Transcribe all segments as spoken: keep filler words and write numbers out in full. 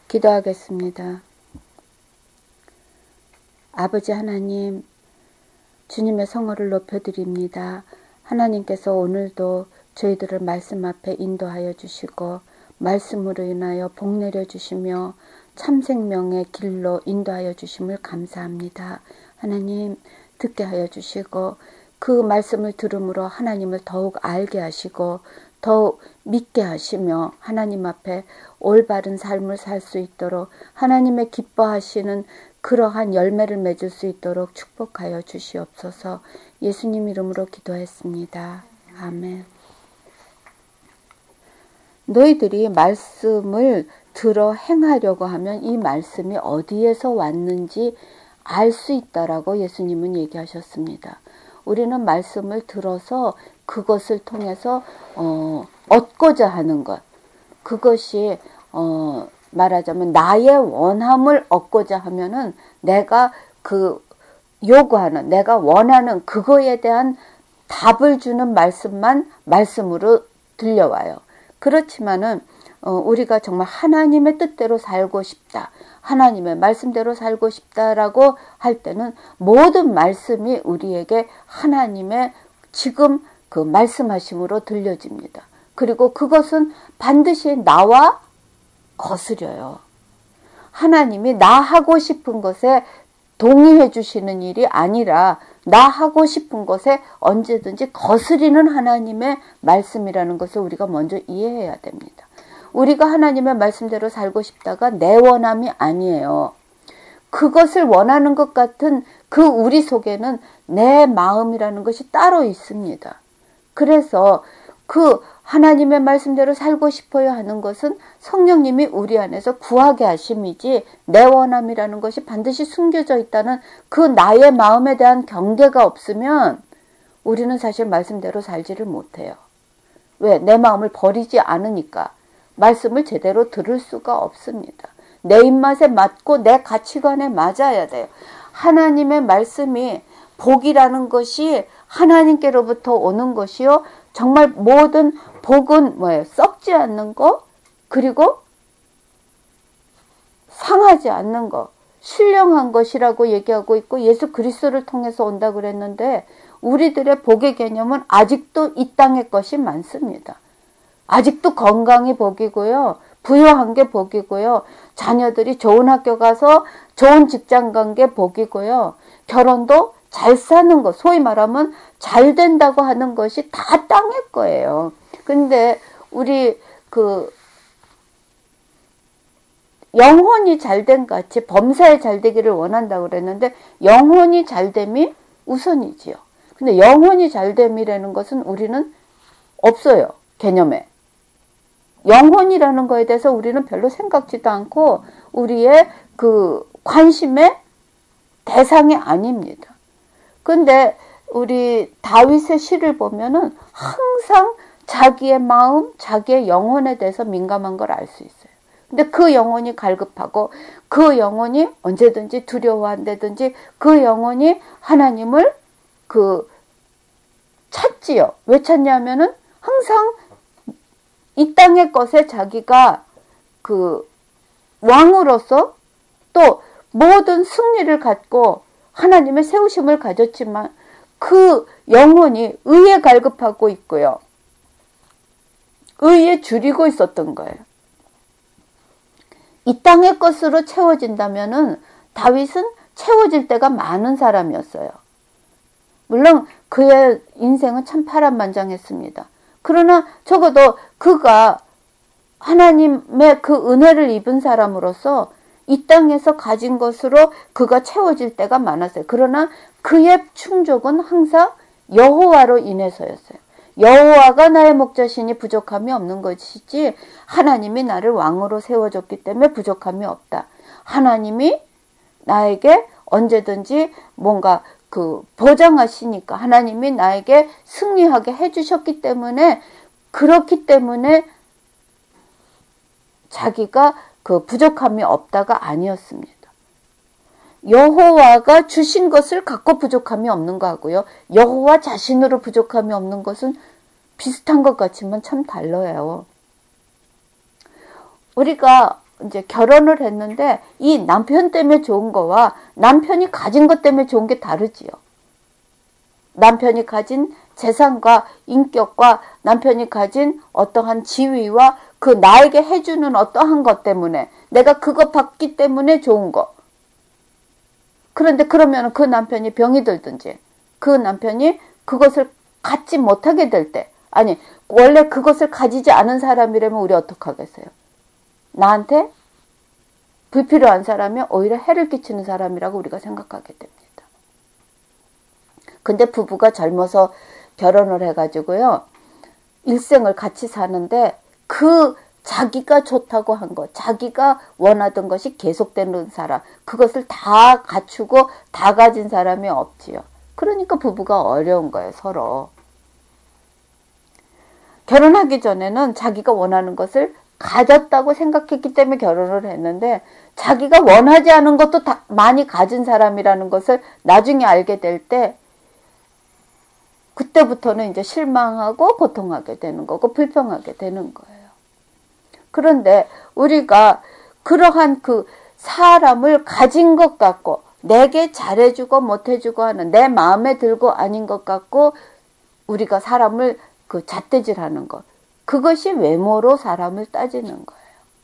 기도하겠습니다. 아버지 하나님, 주님의 성호를 높여드립니다. 하나님께서 오늘도 저희들을 말씀 앞에 인도하여 주시고 말씀으로 인하여 복 내려주시며 참생명의 길로 인도하여 주심을 감사합니다. 하나님, 듣게 하여 주시고 그 말씀을 들음으로 하나님을 더욱 알게 하시고 더욱 믿게 하시며 하나님 앞에 올바른 삶을 살 수 있도록 하나님의 기뻐하시는 그러한 열매를 맺을 수 있도록 축복하여 주시옵소서. 예수님 이름으로 기도했습니다. 아멘. 너희들이 말씀을 들어 행하려고 하면 이 말씀이 어디에서 왔는지 알 수 있다라고 예수님은 얘기하셨습니다. 우리는 말씀을 들어서 그것을 통해서 어, 얻고자 하는 것, 그것이 어, 말하자면 나의 원함을 얻고자 하면은 내가 그 요구하는, 내가 원하는 그거에 대한 답을 주는 말씀만 말씀으로 들려와요. 그렇지만은 어, 우리가 정말 하나님의 뜻대로 살고 싶다, 하나님의 말씀대로 살고 싶다라고 할 때는 모든 말씀이 우리에게 하나님의 지금 그 말씀하심으로 들려집니다. 그리고 그것은 반드시 나와 거스려요. 하나님이 나 하고 싶은 것에 동의해 주시는 일이 아니라 나 하고 싶은 것에 언제든지 거스리는 하나님의 말씀이라는 것을 우리가 먼저 이해해야 됩니다. 우리가 하나님의 말씀대로 살고 싶다가 내 원함이 아니에요. 그것을 원하는 것 같은 그 우리 속에는 내 마음이라는 것이 따로 있습니다. 그래서 그 하나님의 말씀대로 살고 싶어요 하는 것은 성령님이 우리 안에서 구하게 하심이지 내 원함이라는 것이 반드시 숨겨져 있다는 그 나의 마음에 대한 경계가 없으면 우리는 사실 말씀대로 살지를 못해요. 왜? 내 마음을 버리지 않으니까 말씀을 제대로 들을 수가 없습니다. 내 입맛에 맞고 내 가치관에 맞아야 돼요. 하나님의 말씀이 복이라는 것이 하나님께로부터 오는 것이요. 정말 모든 복은 뭐예요? 썩지 않는 거, 그리고 상하지 않는 거, 신령한 것이라고 얘기하고 있고 예수 그리스도를 통해서 온다고 그랬는데 우리들의 복의 개념은 아직도 이 땅의 것이 많습니다. 아직도 건강이 복이고요. 부유한 게 복이고요. 자녀들이 좋은 학교 가서 좋은 직장 간 게 복이고요. 결혼도 잘 사는 것, 소위 말하면 잘 된다고 하는 것이 다 땅의 거예요. 근데 우리 그 영혼이 잘된 같이 범사에 잘 되기를 원한다고 그랬는데 영혼이 잘됨이 우선이지요. 근데 영혼이 잘됨이라는 것은 우리는 없어요. 개념에. 영혼이라는 거에 대해서 우리는 별로 생각지도 않고 우리의 그 관심의 대상이 아닙니다. 근데 우리 다윗의 시를 보면은 항상 자기의 마음, 자기의 영혼에 대해서 민감한 걸 알 수 있어요. 근데 그 영혼이 갈급하고 그 영혼이 언제든지 두려워한다든지 그 영혼이 하나님을 그 찾지요. 왜 찾냐면은 항상 이 땅의 것에 자기가 그 왕으로서 또 모든 승리를 갖고 하나님의 세우심을 가졌지만 그 영혼이 의에 갈급하고 있고요. 의에 줄이고 있었던 거예요. 이 땅의 것으로 채워진다면은 다윗은 채워질 때가 많은 사람이었어요. 물론 그의 인생은 참 파란만장했습니다. 그러나 적어도 그가 하나님의 그 은혜를 입은 사람으로서 이 땅에서 가진 것으로 그가 채워질 때가 많았어요. 그러나 그의 충족은 항상 여호와로 인해서였어요. 여호와가 나의 목자시니 부족함이 없는 것이지 하나님이 나를 왕으로 세워줬기 때문에 부족함이 없다. 하나님이 나에게 언제든지 뭔가 그 보장하시니까 하나님이 나에게 승리하게 해주셨기 때문에 그렇기 때문에 자기가 그 부족함이 없다가 아니었습니다. 여호와가 주신 것을 갖고 부족함이 없는 거하고요. 여호와 자신으로 부족함이 없는 것은 비슷한 것 같지만 참 달라요. 우리가 이제 결혼을 했는데 이 남편 때문에 좋은 거와 남편이 가진 것 때문에 좋은 게 다르지요. 남편이 가진 재산과 인격과 남편이 가진 어떠한 지위와 그 나에게 해주는 어떠한 것 때문에 내가 그거 받기 때문에 좋은 거. 그런데 그러면 그 남편이 병이 들든지 그 남편이 그것을 갖지 못하게 될 때, 아니 원래 그것을 가지지 않은 사람이라면 우리 어떡하겠어요? 나한테 불필요한 사람이 오히려 해를 끼치는 사람이라고 우리가 생각하게 됩니다. 근데 부부가 젊어서 결혼을 해가지고요, 일생을 같이 사는데 그 자기가 좋다고 한 것, 자기가 원하던 것이 계속되는 사람, 그것을 다 갖추고 다 가진 사람이 없지요. 그러니까 부부가 어려운 거예요, 서로. 결혼하기 전에는 자기가 원하는 것을 가졌다고 생각했기 때문에 결혼을 했는데 자기가 원하지 않은 것도 다 많이 가진 사람이라는 것을 나중에 알게 될 때 그때부터는 이제 실망하고 고통하게 되는 거고 불평하게 되는 거예요. 그런데 우리가 그러한 그 사람을 가진 것 같고 내게 잘해주고 못해주고 하는 내 마음에 들고 아닌 것 같고 우리가 사람을 그 잣대질하는 것, 그것이 외모로 사람을 따지는 거예요.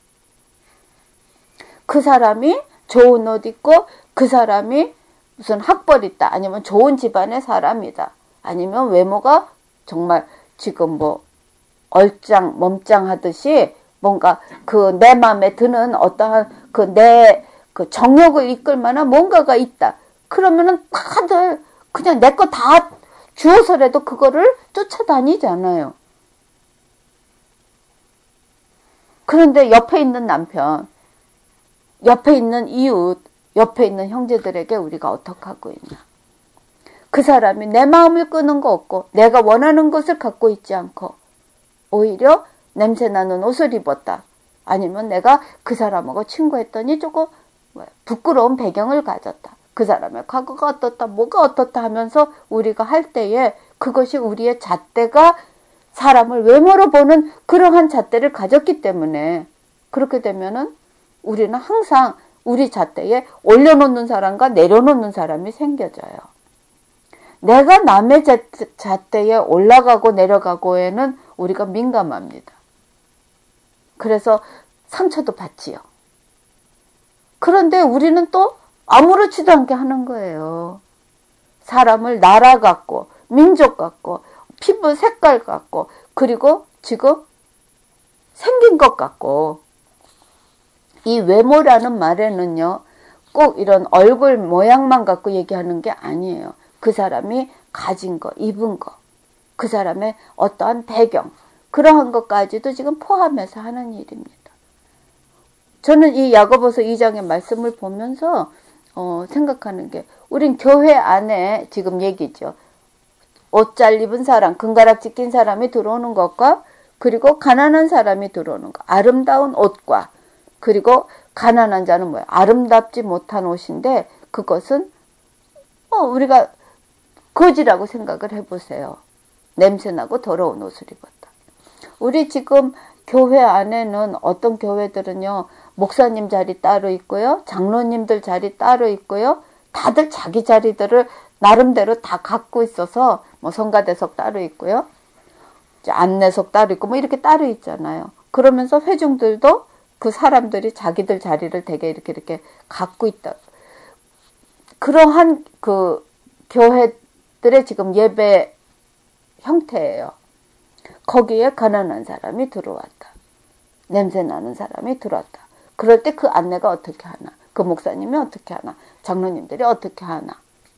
그 사람이 좋은 옷 입고 그 사람이 무슨 학벌 있다, 아니면 좋은 집안의 사람이다, 아니면 외모가 정말 지금 뭐 얼짱 몸짱 하듯이 뭔가 그 내 마음에 드는 어떠한 그 내 그 정욕을 이끌 만한 뭔가가 있다. 그러면은 다들 그냥 내 거 다 주어서라도 그거를 쫓아다니잖아요. 그런데 옆에 있는 남편, 옆에 있는 이웃, 옆에 있는 형제들에게 우리가 어떻게 하고 있나. 그 사람이 내 마음을 끄는 거 없고 내가 원하는 것을 갖고 있지 않고 오히려 냄새나는 옷을 입었다. 아니면 내가 그 사람하고 친구했더니 조금 부끄러운 배경을 가졌다. 그 사람의 과거가 어떻다, 뭐가 어떻다 하면서 우리가 할 때에 그것이 우리의 잣대가 사람을 외모로 보는 그러한 잣대를 가졌기 때문에 그렇게 되면은 우리는 항상 우리 잣대에 올려놓는 사람과 내려놓는 사람이 생겨져요. 내가 남의 잣대에 올라가고 내려가고에는 우리가 민감합니다. 그래서 상처도 받지요. 그런데 우리는 또 아무렇지도 않게 하는 거예요. 사람을 나라 같고 민족 같고 피부 색깔 같고 그리고 지금 생긴 것 같고, 이 외모라는 말에는요 꼭 이런 얼굴 모양만 갖고 얘기하는 게 아니에요. 그 사람이 가진 거, 입은 거, 그 사람의 어떠한 배경, 그러한 것까지도 지금 포함해서 하는 일입니다. 저는 이 야고보서 이 장의 말씀을 보면서 어, 생각하는 게, 우린 교회 안에 지금 얘기죠. 옷 잘 입은 사람, 금가락지 낀 사람이 들어오는 것과 그리고 가난한 사람이 들어오는 것, 아름다운 옷과 그리고 가난한 자는 뭐예요? 아름답지 못한 옷인데 그것은 어, 우리가 거지라고 생각을 해보세요. 냄새나고 더러운 옷을 입었다. 우리 지금 교회 안에는 어떤 교회들은요, 목사님 자리 따로 있고요, 장로님들 자리 따로 있고요, 다들 자기 자리들을 나름대로 다 갖고 있어서 뭐 성가대석 따로 있고요, 안내석 따로 있고 뭐 이렇게 따로 있잖아요. 그러면서 회중들도 그 사람들이 자기들 자리를 되게 이렇게 이렇게 갖고 있다. 그러한 그 교회들의 지금 예배 형태예요. 거기에 가난한 사람이 들어왔다. 냄새나는 사람이 들어왔다. 그럴 때 그 안내가 어떻게 하나? 그 목사님이 어떻게 하나? 장로님들이 어떻게 하나?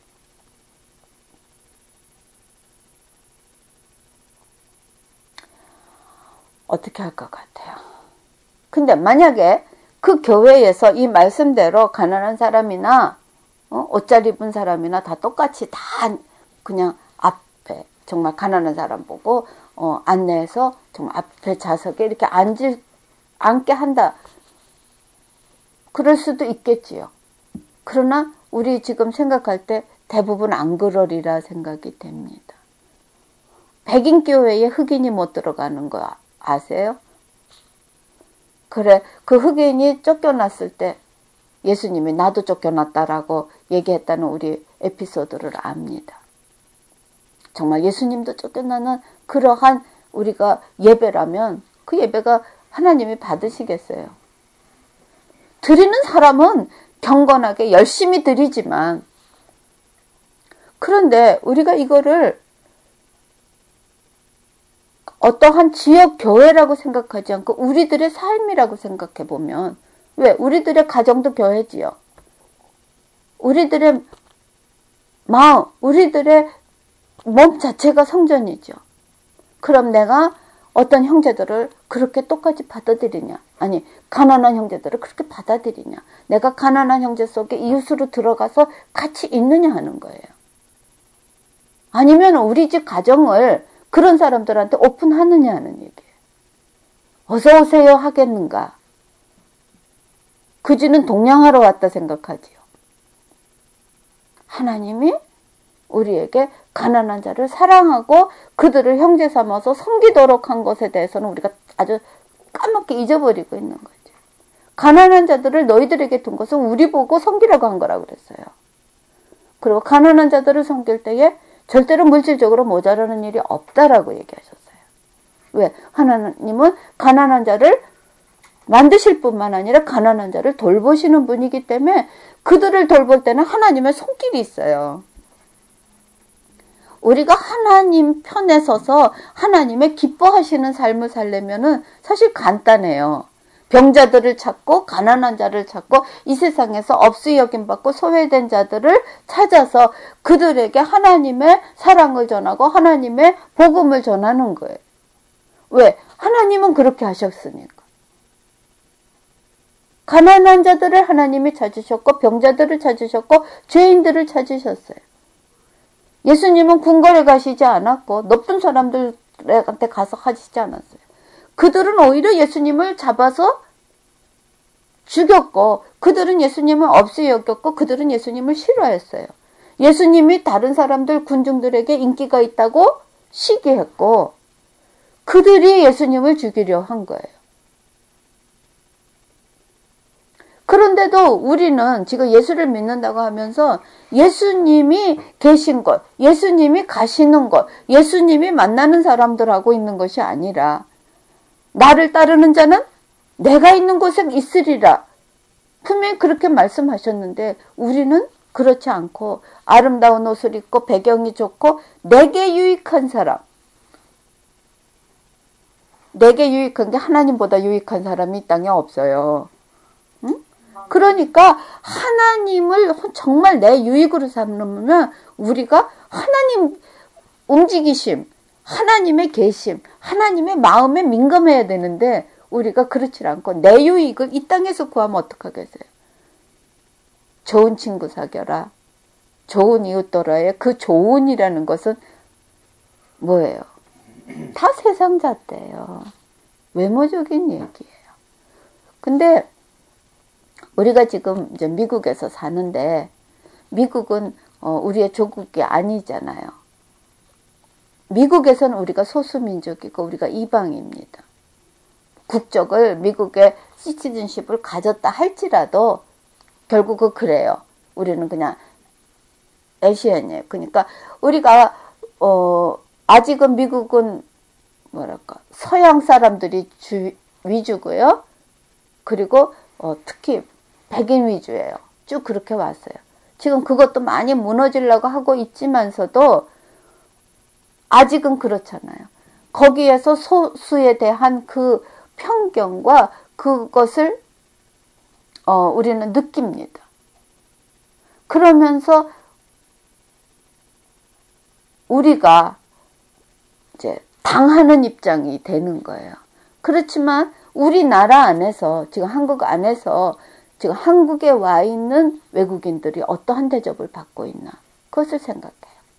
어떻게 할 것 같아요? 근데 만약에 그 교회에서 이 말씀대로 가난한 사람이나 어? 옷 잘 입은 사람이나 다 똑같이 다 그냥 앞에 정말 가난한 사람 보고 어, 안내해서 정말 앞에 좌석에 이렇게 앉을, 앉게 한다. 그럴 수도 있겠지요. 그러나 우리 지금 생각할 때 대부분 안 그러리라 생각이 됩니다. 백인 교회에 흑인이 못 들어가는 거 아세요? 그래, 그 흑인이 쫓겨났을 때 예수님이 나도 쫓겨났다라고 얘기했다는 우리 에피소드를 압니다. 정말 예수님도 쫓겨나는 그러한 우리가 예배라면 그 예배가 하나님이 받으시겠어요? 드리는 사람은 경건하게 열심히 드리지만, 그런데 우리가 이거를 어떠한 지역 교회라고 생각하지 않고 우리들의 삶이라고 생각해 보면, 왜? 우리들의 가정도 교회지요. 우리들의 마음, 우리들의 몸 자체가 성전이죠. 그럼 내가 어떤 형제들을 그렇게 똑같이 받아들이냐? 아니, 가난한 형제들을 그렇게 받아들이냐? 내가 가난한 형제 속에 이웃으로 들어가서 같이 있느냐 하는 거예요. 아니면 우리 집 가정을 그런 사람들한테 오픈하느냐 하는 얘기예요. 어서 오세요 하겠는가? 그지는 동냥하러 왔다 생각하지요. 하나님이 우리에게 가난한 자를 사랑하고 그들을 형제 삼아서 섬기도록 한 것에 대해서는 우리가 아주 까맣게 잊어버리고 있는 거죠. 가난한 자들을 너희들에게 둔 것은 우리 보고 섬기라고 한 거라고 그랬어요. 그리고 가난한 자들을 섬길 때에 절대로 물질적으로 모자라는 일이 없다라고 얘기하셨어요. 왜? 하나님은 가난한 자를 만드실 뿐만 아니라 가난한 자를 돌보시는 분이기 때문에 그들을 돌볼 때는 하나님의 손길이 있어요. 우리가 하나님 편에 서서 하나님의 기뻐하시는 삶을 살려면은 사실 간단해요. 병자들을 찾고 가난한 자를 찾고 이 세상에서 없이 여김받고 소외된 자들을 찾아서 그들에게 하나님의 사랑을 전하고 하나님의 복음을 전하는 거예요. 왜? 하나님은 그렇게 하셨으니까. 가난한 자들을 하나님이 찾으셨고 병자들을 찾으셨고 죄인들을 찾으셨어요. 예수님은 궁궐에 가시지 않았고 높은 사람들한테 가서 하시지 않았어요. 그들은 오히려 예수님을 잡아서 죽였고 그들은 예수님을 없이 여겼고 그들은 예수님을 싫어했어요. 예수님이 다른 사람들 군중들에게 인기가 있다고 시기했고 그들이 예수님을 죽이려 한 거예요. 그런데도 우리는 지금 예수를 믿는다고 하면서 예수님이 계신 것, 예수님이 가시는 것, 예수님이 만나는 사람들하고 있는 것이 아니라 나를 따르는 자는 내가 있는 곳에 있으리라. 분명히 그렇게 말씀하셨는데 우리는 그렇지 않고 아름다운 옷을 입고 배경이 좋고 내게 유익한 사람, 내게 유익한 게 하나님보다 유익한 사람이 이 땅에 없어요. 응? 그러니까 하나님을 정말 내 유익으로 삼으면 우리가 하나님 움직이심, 하나님의 계심, 하나님의 마음에 민감해야 되는데 우리가 그렇지 않고 내 유익을 이 땅에서 구하면 어떡하겠어요? 좋은 친구 사겨라. 좋은 이웃 돌아야. 그 좋은이라는 것은 뭐예요? 다 세상 잣대예요. 외모적인 얘기예요. 근데 우리가 지금 이제 미국에서 사는데 미국은 어, 우리의 조국이 아니잖아요. 미국에서는 우리가 소수민족이고 우리가 이방입니다. 국적을 미국의 시티즌십을 가졌다 할지라도 결국은 그래요. 우리는 그냥 에시안이에요. 그러니까 우리가 어, 아직은 미국은 뭐랄까 서양 사람들이 주, 위주고요. 그리고 어, 특히 백인 위주예요. 쭉 그렇게 왔어요. 지금 그것도 많이 무너지려고 하고 있지만서도 아직은 그렇잖아요. 거기에서 소수에 대한 그 편견과 그것을 어, 우리는 느낍니다. 그러면서 우리가 이제 당하는 입장이 되는 거예요. 그렇지만 우리나라 안에서 지금 한국 안에서 지금 한국에 와 있는 외국인들이 어떠한 대접을 받고 있나 그것을 생각해요.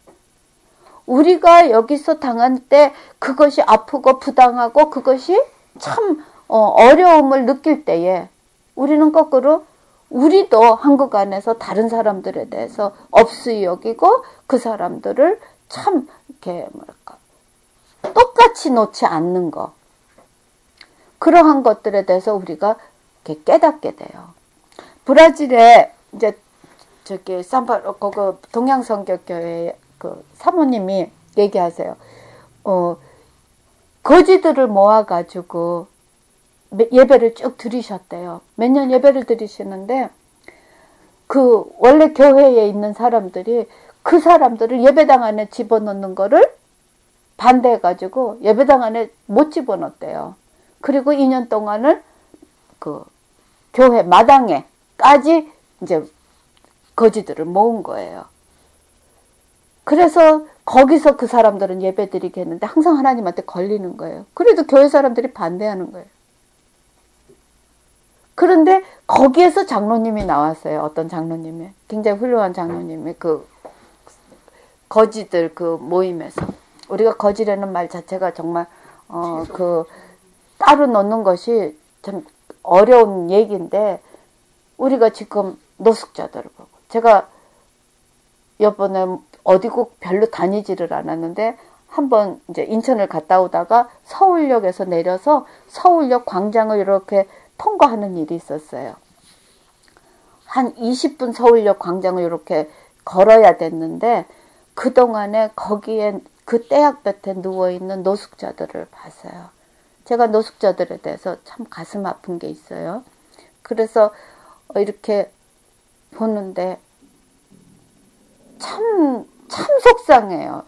우리가 여기서 당할 때 그것이 아프고 부당하고 그것이 참 어려움을 느낄 때에 우리는 거꾸로 우리도 한국 안에서 다른 사람들에 대해서 없이 여기고 그 사람들을 참 이렇게 뭐랄까 똑같이 놓지 않는 거. 그러한 것들에 대해서 우리가 이렇게 깨닫게 돼요. 브라질에 이제 저기 산파로 그 동양성결교회 그 사모님이 얘기하세요. 어 거지들을 모아가지고 예배를 쭉 드리셨대요. 몇 년 예배를 드리시는데 그 원래 교회에 있는 사람들이 그 사람들을 예배당 안에 집어넣는 거를 반대해가지고 예배당 안에 못 집어넣었대요. 그리고 이 년 동안을 그 교회 마당에까지 이제 거지들을 모은 거예요. 그래서 거기서 그 사람들은 예배 드리게 했는데 항상 하나님한테 걸리는 거예요. 그래도 교회 사람들이 반대하는 거예요. 그런데 거기에서 장로님이 나왔어요. 어떤 장로님이. 굉장히 훌륭한 장로님이 그 거지들 그 모임에서. 우리가 거지라는 말 자체가 정말 어 그 따로 놓는 것이 참 어려운 얘기인데 우리가 지금 노숙자들을 보고 제가 이번에 어디고 별로 다니지를 않았는데 한번 이제 인천을 갔다 오다가 서울역에서 내려서 서울역 광장을 이렇게 통과하는 일이 있었어요. 한 이십 분 서울역 광장을 이렇게 걸어야 됐는데 그동안에 거기에 그 떼약볕에 누워있는 노숙자들을 봤어요. 제가 노숙자들에 대해서 참 가슴 아픈 게 있어요. 그래서 이렇게 보는데 참, 참 속상해요.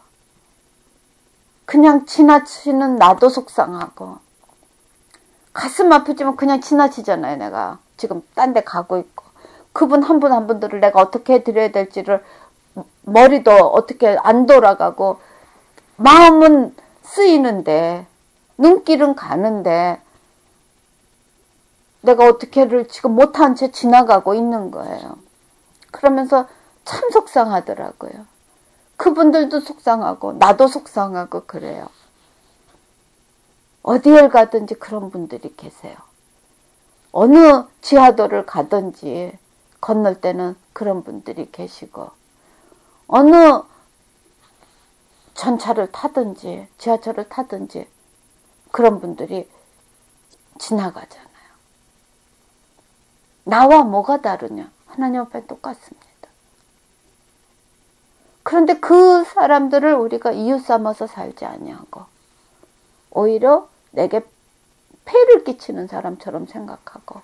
그냥 지나치는 나도 속상하고 가슴 아프지만 그냥 지나치잖아요. 내가 지금 딴 데 가고 있고 그분 한 분 한 분들을 내가 어떻게 해드려야 될지를 머리도 어떻게 안 돌아가고 마음은 쓰이는데 눈길은 가는데 내가 어떻게를 지금 못한 채 지나가고 있는 거예요. 그러면서 참 속상하더라고요. 그분들도 속상하고 나도 속상하고 그래요. 어디에 가든지 그런 분들이 계세요. 어느 지하도를 가든지 건널 때는 그런 분들이 계시고 어느 전차를 타든지 지하철을 타든지 그런 분들이 지나가잖아요. 나와 뭐가 다르냐? 하나님 앞에 똑같습니다. 그런데 그 사람들을 우리가 이웃 삼아서 살지 아니하고 오히려 내게 폐를 끼치는 사람처럼 생각하고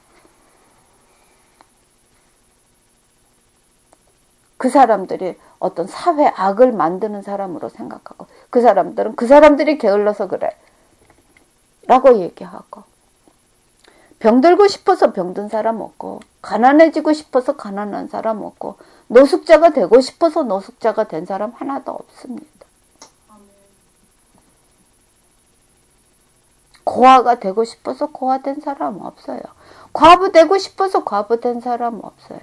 그 사람들이 어떤 사회 악을 만드는 사람으로 생각하고 그 사람들은 그 사람들이 게을러서 그래 라고 얘기하고 병들고 싶어서 병든 사람 없고 가난해지고 싶어서 가난한 사람 없고 노숙자가 되고 싶어서 노숙자가 된 사람 하나도 없습니다. 고아가 되고 싶어서 고아된 사람 없어요. 과부 되고 싶어서 과부된 사람 없어요.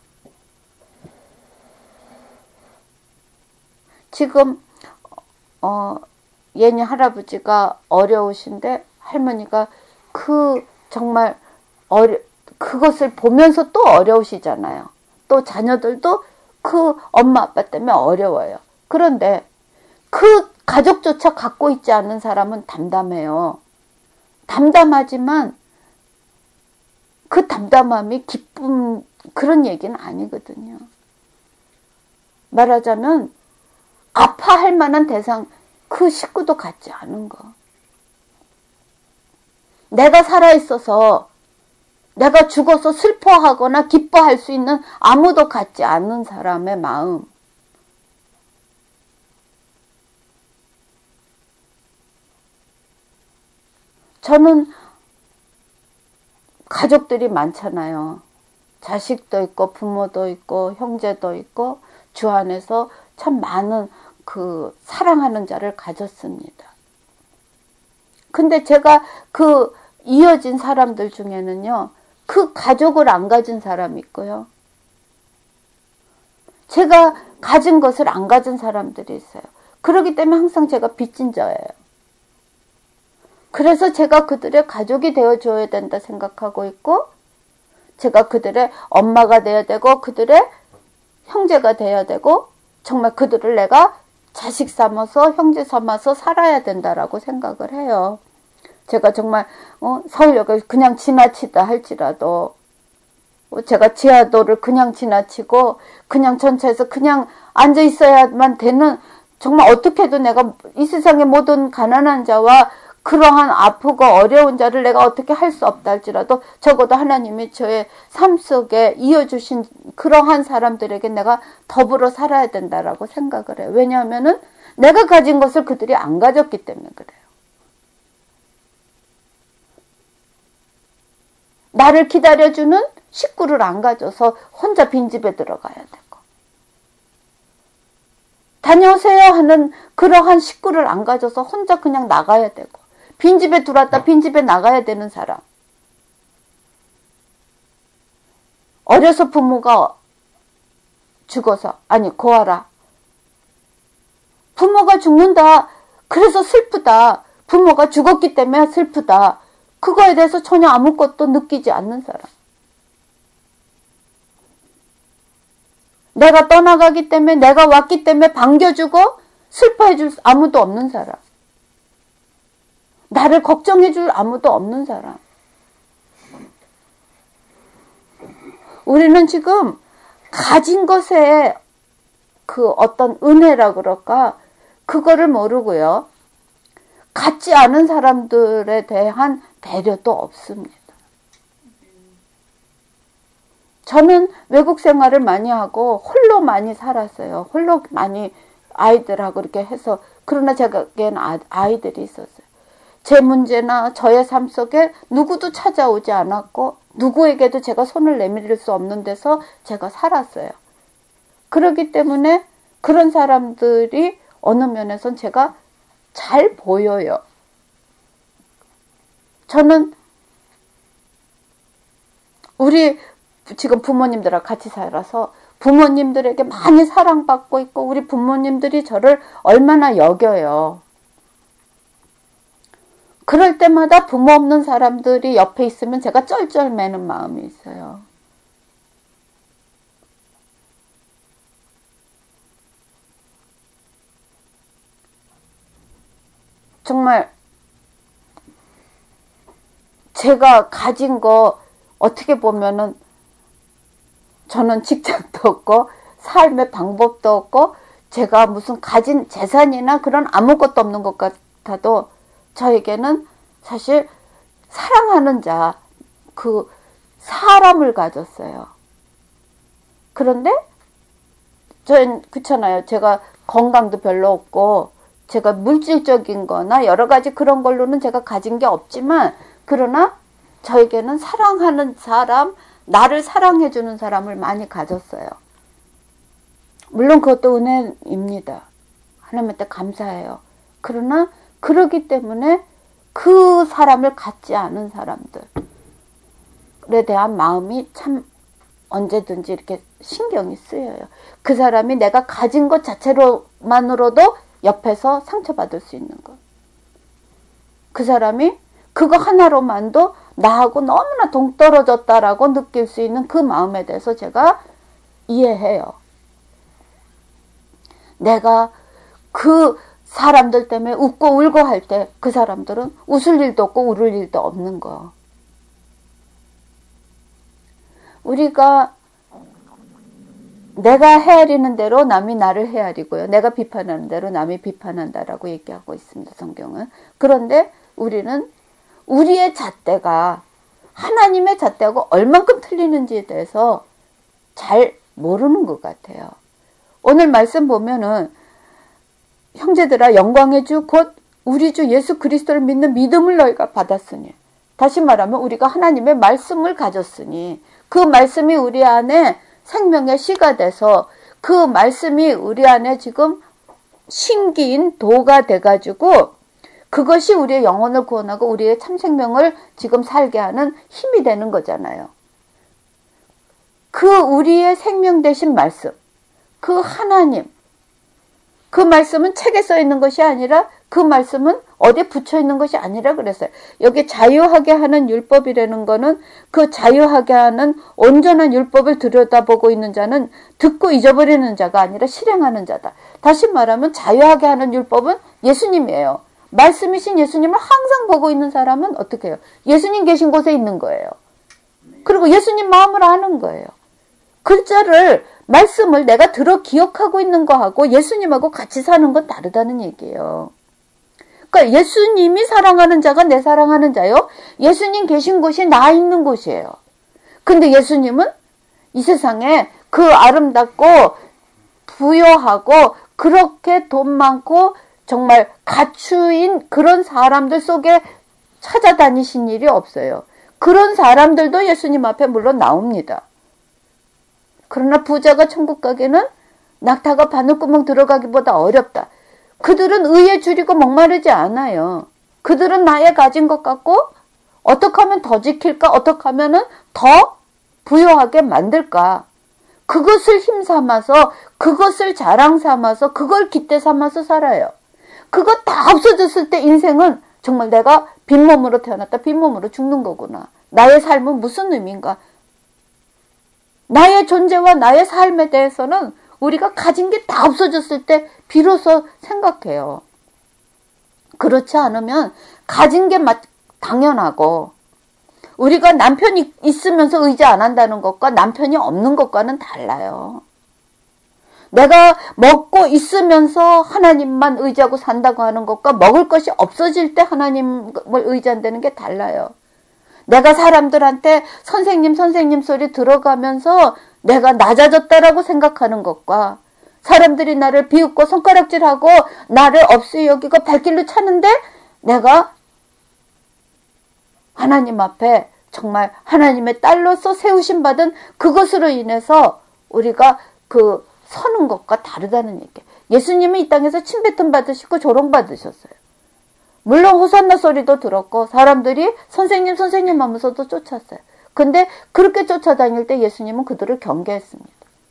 지금 어, 얘네 할아버지가 어려우신데 할머니가 그 정말 어려 그것을 보면서 또 어려우시잖아요. 또 자녀들도 그 엄마 아빠 때문에 어려워요. 그런데 그 가족조차 갖고 있지 않은 사람은 담담해요. 담담하지만 그 담담함이 기쁨 그런 얘기는 아니거든요. 말하자면 아파할 만한 대상 그 식구도 갖지 않은 거. 내가 살아있어서 내가 죽어서 슬퍼하거나 기뻐할 수 있는 아무도 갖지 않는 사람의 마음. 저는 가족들이 많잖아요. 자식도 있고 부모도 있고 형제도 있고 주 안에서 참 많은 그 사랑하는 자를 가졌습니다. 근데 제가 그 이어진 사람들 중에는요. 그 가족을 안 가진 사람이 있고요. 제가 가진 것을 안 가진 사람들이 있어요. 그렇기 때문에 항상 제가 빚진 자예요. 그래서 제가 그들의 가족이 되어줘야 된다 생각하고 있고 제가 그들의 엄마가 되어야 되고 그들의 형제가 되어야 되고 정말 그들을 내가 자식 삼아서 형제 삼아서 살아야 된다라고 생각을 해요. 제가 정말 어, 서울역을 그냥 지나치다 할지라도 제가 지하도를 그냥 지나치고 그냥 전차에서 그냥 앉아 있어야만 되는, 정말 어떻게 해도 내가 이 세상의 모든 가난한 자와 그러한 아프고 어려운 자를 내가 어떻게 할 수 없다 할지라도 적어도 하나님이 저의 삶 속에 이어주신 그러한 사람들에게 내가 더불어 살아야 된다라고 생각을 해요. 왜냐하면은 내가 가진 것을 그들이 안 가졌기 때문에 그래요. 나를 기다려주는 식구를 안 가져서 혼자 빈집에 들어가야 되고, 다녀오세요 하는 그러한 식구를 안 가져서 혼자 그냥 나가야 되고, 빈집에 들어왔다 빈집에 나가야 되는 사람, 어려서 부모가 죽어서, 아니 고아라, 부모가 죽는다 그래서 슬프다, 부모가 죽었기 때문에 슬프다, 그거에 대해서 전혀 아무것도 느끼지 않는 사람, 내가 떠나가기 때문에, 내가 왔기 때문에 반겨주고 슬퍼해줄 아무도 없는 사람, 나를 걱정해줄 아무도 없는 사람. 우리는 지금 가진 것에 그 어떤 은혜라 그럴까, 그거를 모르고요, 갖지 않은 사람들에 대한 배려도 없습니다. 저는 외국 생활을 많이 하고 홀로 많이 살았어요. 홀로 많이 아이들하고 이렇게 해서, 그러나 제게는 아이들이 있었어요. 제 문제나 저의 삶 속에 누구도 찾아오지 않았고 누구에게도 제가 손을 내밀릴 수 없는 데서 제가 살았어요. 그렇기 때문에 그런 사람들이 어느 면에선 제가 잘 보여요. 저는 우리 지금 부모님들하고 같이 살아서 부모님들에게 많이 사랑받고 있고, 우리 부모님들이 저를 얼마나 여겨요. 그럴 때마다 부모 없는 사람들이 옆에 있으면 제가 쩔쩔매는 마음이 있어요. 정말 제가 가진 거 어떻게 보면은, 저는 직장도 없고 삶의 방법도 없고 제가 무슨 가진 재산이나 그런 아무것도 없는 것 같아도 저에게는 사실 사랑하는 자, 그 사람을 가졌어요. 그런데 저는 그렇잖아요. 제가 건강도 별로 없고 제가 물질적인 거나 여러 가지 그런 걸로는 제가 가진 게 없지만, 그러나 저에게는 사랑하는 사람, 나를 사랑해주는 사람을 많이 가졌어요. 물론 그것도 은혜입니다. 하나님한테 감사해요. 그러나 그러기 때문에 그 사람을 갖지 않은 사람들에 대한 마음이 참 언제든지 이렇게 신경이 쓰여요. 그 사람이 내가 가진 것 자체로만으로도 옆에서 상처받을 수 있는 것. 그 사람이 그거 하나로만도 나하고 너무나 동떨어졌다라고 느낄 수 있는 그 마음에 대해서 제가 이해해요. 내가 그 사람들 때문에 웃고 울고 할 때 그 사람들은 웃을 일도 없고 울을 일도 없는 거. 우리가 내가 헤아리는 대로 남이 나를 헤아리고요, 내가 비판하는 대로 남이 비판한다라고 얘기하고 있습니다, 성경은. 그런데 우리는 우리의 잣대가 하나님의 잣대하고 얼만큼 틀리는지에 대해서 잘 모르는 것 같아요. 오늘 말씀 보면은, 형제들아 영광의 주 곧 우리 주 예수 그리스도를 믿는 믿음을 너희가 받았으니, 다시 말하면 우리가 하나님의 말씀을 가졌으니, 그 말씀이 우리 안에 생명의 씨가 돼서 그 말씀이 우리 안에 지금 심기인 도가 돼가지고 그것이 우리의 영혼을 구원하고 우리의 참 생명을 지금 살게 하는 힘이 되는 거잖아요. 그 우리의 생명 되신 말씀, 그 하나님, 그 말씀은 책에 써 있는 것이 아니라, 그 말씀은 어디에 붙여 있는 것이 아니라 그랬어요. 여기 자유하게 하는 율법이라는 거는, 그 자유하게 하는 온전한 율법을 들여다보고 있는 자는 듣고 잊어버리는 자가 아니라 실행하는 자다. 다시 말하면 자유하게 하는 율법은 예수님이에요. 말씀이신 예수님을 항상 보고 있는 사람은 어떻게 해요? 예수님 계신 곳에 있는 거예요. 그리고 예수님 마음을 아는 거예요. 글자를, 말씀을 내가 들어 기억하고 있는 거하고 예수님하고 같이 사는 건 다르다는 얘기예요. 그러니까 예수님이 사랑하는 자가 내 사랑하는 자요. 예수님 계신 곳이 나 있는 곳이에요. 근데 예수님은 이 세상에 그 아름답고 부여하고 그렇게 돈 많고 정말 가추인 그런 사람들 속에 찾아다니신 일이 없어요. 그런 사람들도 예수님 앞에 물론 나옵니다. 그러나 부자가 천국 가기는 낙타가 바늘구멍 들어가기보다 어렵다. 그들은 의에 줄이고 목마르지 않아요. 그들은 나의 가진 것 갖고 어떻게 하면 더 지킬까? 어떻게 하면 더 부유하게 만들까? 그것을 힘삼아서, 그것을 자랑 삼아서, 그걸 깃대 삼아서 살아요. 그거 다 없어졌을 때 인생은 정말 내가 빈몸으로 태어났다, 빈몸으로 죽는 거구나. 나의 삶은 무슨 의미인가? 나의 존재와 나의 삶에 대해서는 우리가 가진 게 다 없어졌을 때 비로소 생각해요. 그렇지 않으면 가진 게 당연하고, 우리가 남편이 있으면서 의지 안 한다는 것과 남편이 없는 것과는 달라요. 내가 먹고 있으면서 하나님만 의지하고 산다고 하는 것과 먹을 것이 없어질 때 하나님을 의지한다는 게 달라요. 내가 사람들한테 선생님 선생님 소리 들어가면서 내가 낮아졌다라고 생각하는 것과 사람들이 나를 비웃고 손가락질하고 나를 없이 여기고 발길로 차는데 내가 하나님 앞에 정말 하나님의 딸로서 세우심 받은 그것으로 인해서 우리가 그 서는 것과 다르다는 얘기예요. 예수님은 이 땅에서 침뱉음 받으시고 조롱 받으셨어요. 물론 호산나 소리도 들었고 사람들이 선생님 선생님 하면서도 쫓았어요. 근데 그렇게 쫓아다닐 때 예수님은 그들을 경계했습니다.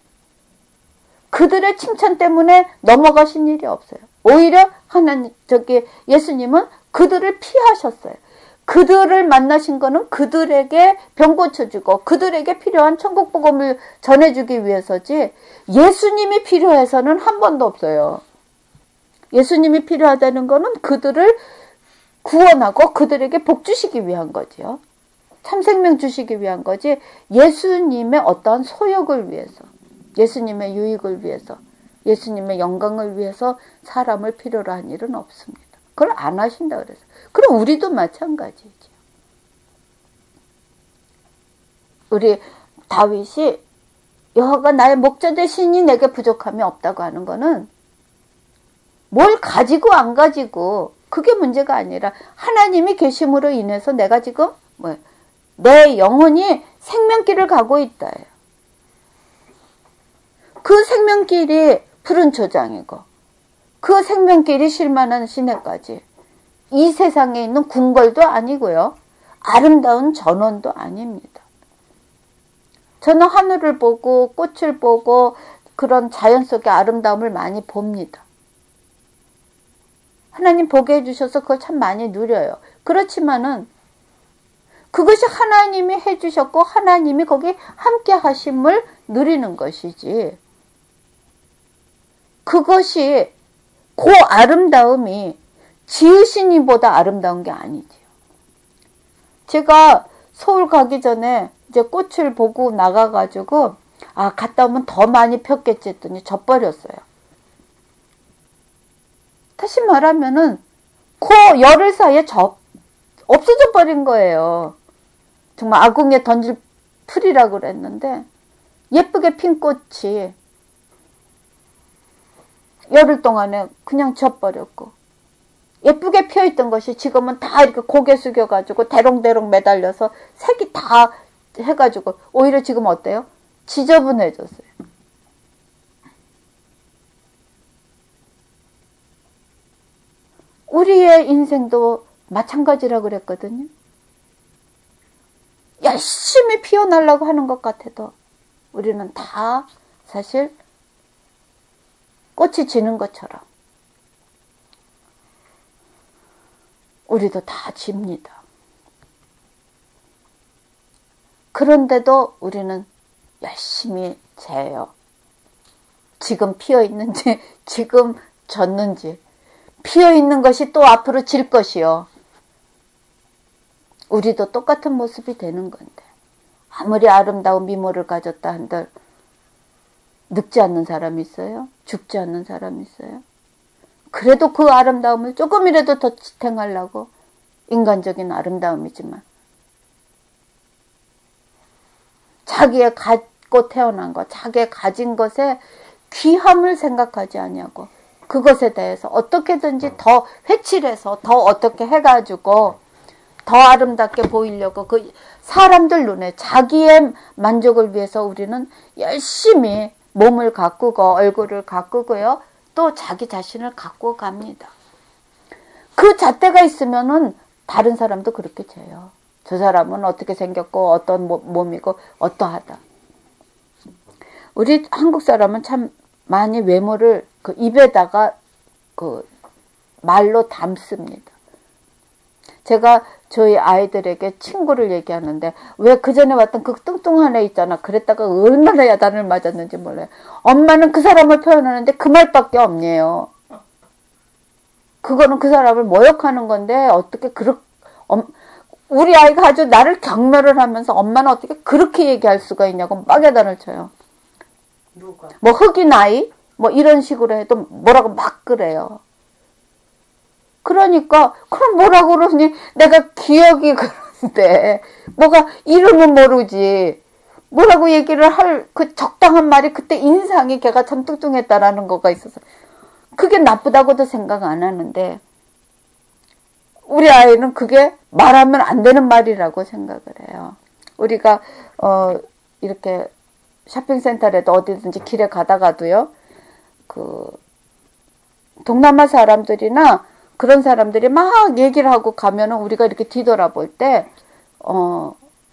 그들의 칭찬 때문에 넘어가신 일이 없어요. 오히려 하나님 저기 예수님은 그들을 피하셨어요. 그들을 만나신 거는 그들에게 병 고쳐주고 그들에게 필요한 천국 복음을 전해주기 위해서지 예수님이 필요해서는 한 번도 없어요. 예수님이 필요하다는 거는 그들을 구원하고 그들에게 복 주시기 위한 거지요. 참 생명 주시기 위한 거지 예수님의 어떠한 소욕을 위해서, 예수님의 유익을 위해서, 예수님의 영광을 위해서 사람을 필요로 한 일은 없습니다. 그걸 안 하신다 그래서. 그럼 우리도 마찬가지죠. 우리 다윗이 여호와가 나의 목자 되시니 내게 부족함이 없다고 하는 거는 뭘 가지고 안 가지고 그게 문제가 아니라 하나님이 계심으로 인해서 내가 지금 뭐 내 영혼이 생명길을 가고 있다. 그 생명길이 푸른 초장이고 그 생명길이 실만한 시내까지 이 세상에 있는 궁궐도 아니고요. 아름다운 전원도 아닙니다. 저는 하늘을 보고 꽃을 보고 그런 자연 속의 아름다움을 많이 봅니다. 하나님 보게 해주셔서 그걸 참 많이 누려요. 그렇지만은 그것이 하나님이 해주셨고 하나님이 거기 함께 하심을 누리는 것이지 그것이 그 아름다움이 지으신 이보다 아름다운 게 아니지요. 제가 서울 가기 전에 이제 꽃을 보고 나가가지고 아 갔다 오면 더 많이 폈겠지 했더니 져버렸어요. 다시 말하면은 그 열흘 사이에 저 없어져 버린 거예요. 정말 아궁이에 던질 풀이라고 그랬는데 예쁘게 핀 꽃이 열흘 동안에 그냥 져버렸고 예쁘게 피어있던 것이 지금은 다 이렇게 고개 숙여가지고 대롱대롱 매달려서 색이 다 해가지고 오히려 지금 어때요? 지저분해졌어요. 우리의 인생도 마찬가지라고 그랬거든요. 열심히 피어나려고 하는 것 같아도 우리는 다 사실 꽃이 지는 것처럼 우리도 다 집니다. 그런데도 우리는 열심히 재요. 지금 피어 있는지 지금 졌는지 피어있는 것이 또 앞으로 질 것이요. 우리도 똑같은 모습이 되는 건데 아무리 아름다운 미모를 가졌다 한들 늙지 않는 사람이 있어요? 죽지 않는 사람이 있어요? 그래도 그 아름다움을 조금이라도 더 지탱하려고 인간적인 아름다움이지만 자기의 갖고 태어난 것, 자기의 가진 것에 귀함을 생각하지 않냐고 그것에 대해서 어떻게든지 더 회칠해서 더 어떻게 해가지고 더 아름답게 보이려고 그 사람들 눈에 자기의 만족을 위해서 우리는 열심히 몸을 가꾸고 얼굴을 가꾸고요. 또 자기 자신을 가꾸어 갑니다. 그 잣대가 있으면은 다른 사람도 그렇게 재요. 저 사람은 어떻게 생겼고 어떤 몸이고 어떠하다. 우리 한국 사람은 참 많이 외모를 그 입에다가 그 말로 담습니다. 제가 저희 아이들에게 친구를 얘기하는데 왜 그 전에 왔던 그 뚱뚱한 애 있잖아. 그랬다가 얼마나 야단을 맞았는지 몰라요. 엄마는 그 사람을 표현하는데 그 말밖에 없네요. 그거는 그 사람을 모욕하는 건데 어떻게 그렇게 우리 아이가 아주 나를 경멸을 하면서 엄마는 어떻게 그렇게 얘기할 수가 있냐고 막 야단을 쳐요. 누가? 뭐 흑인 아이? 뭐 이런 식으로 해도 뭐라고 막 그래요. 그러니까 그럼 뭐라고 그러니 내가 기억이 그런데 뭐가 이름은 모르지 뭐라고 얘기를 할 그 적당한 말이 그때 인상이 걔가 참 뚱뚱했다라는 거가 있어서 그게 나쁘다고도 생각 안 하는데 우리 아이는 그게 말하면 안 되는 말이라고 생각을 해요. 우리가 어 이렇게 쇼핑센터라도 어디든지 길에 가다가도요 그 동남아 사람들이나 그런 사람들이 막 얘기를 하고 가면은 우리가 이렇게 뒤돌아볼 때, 어,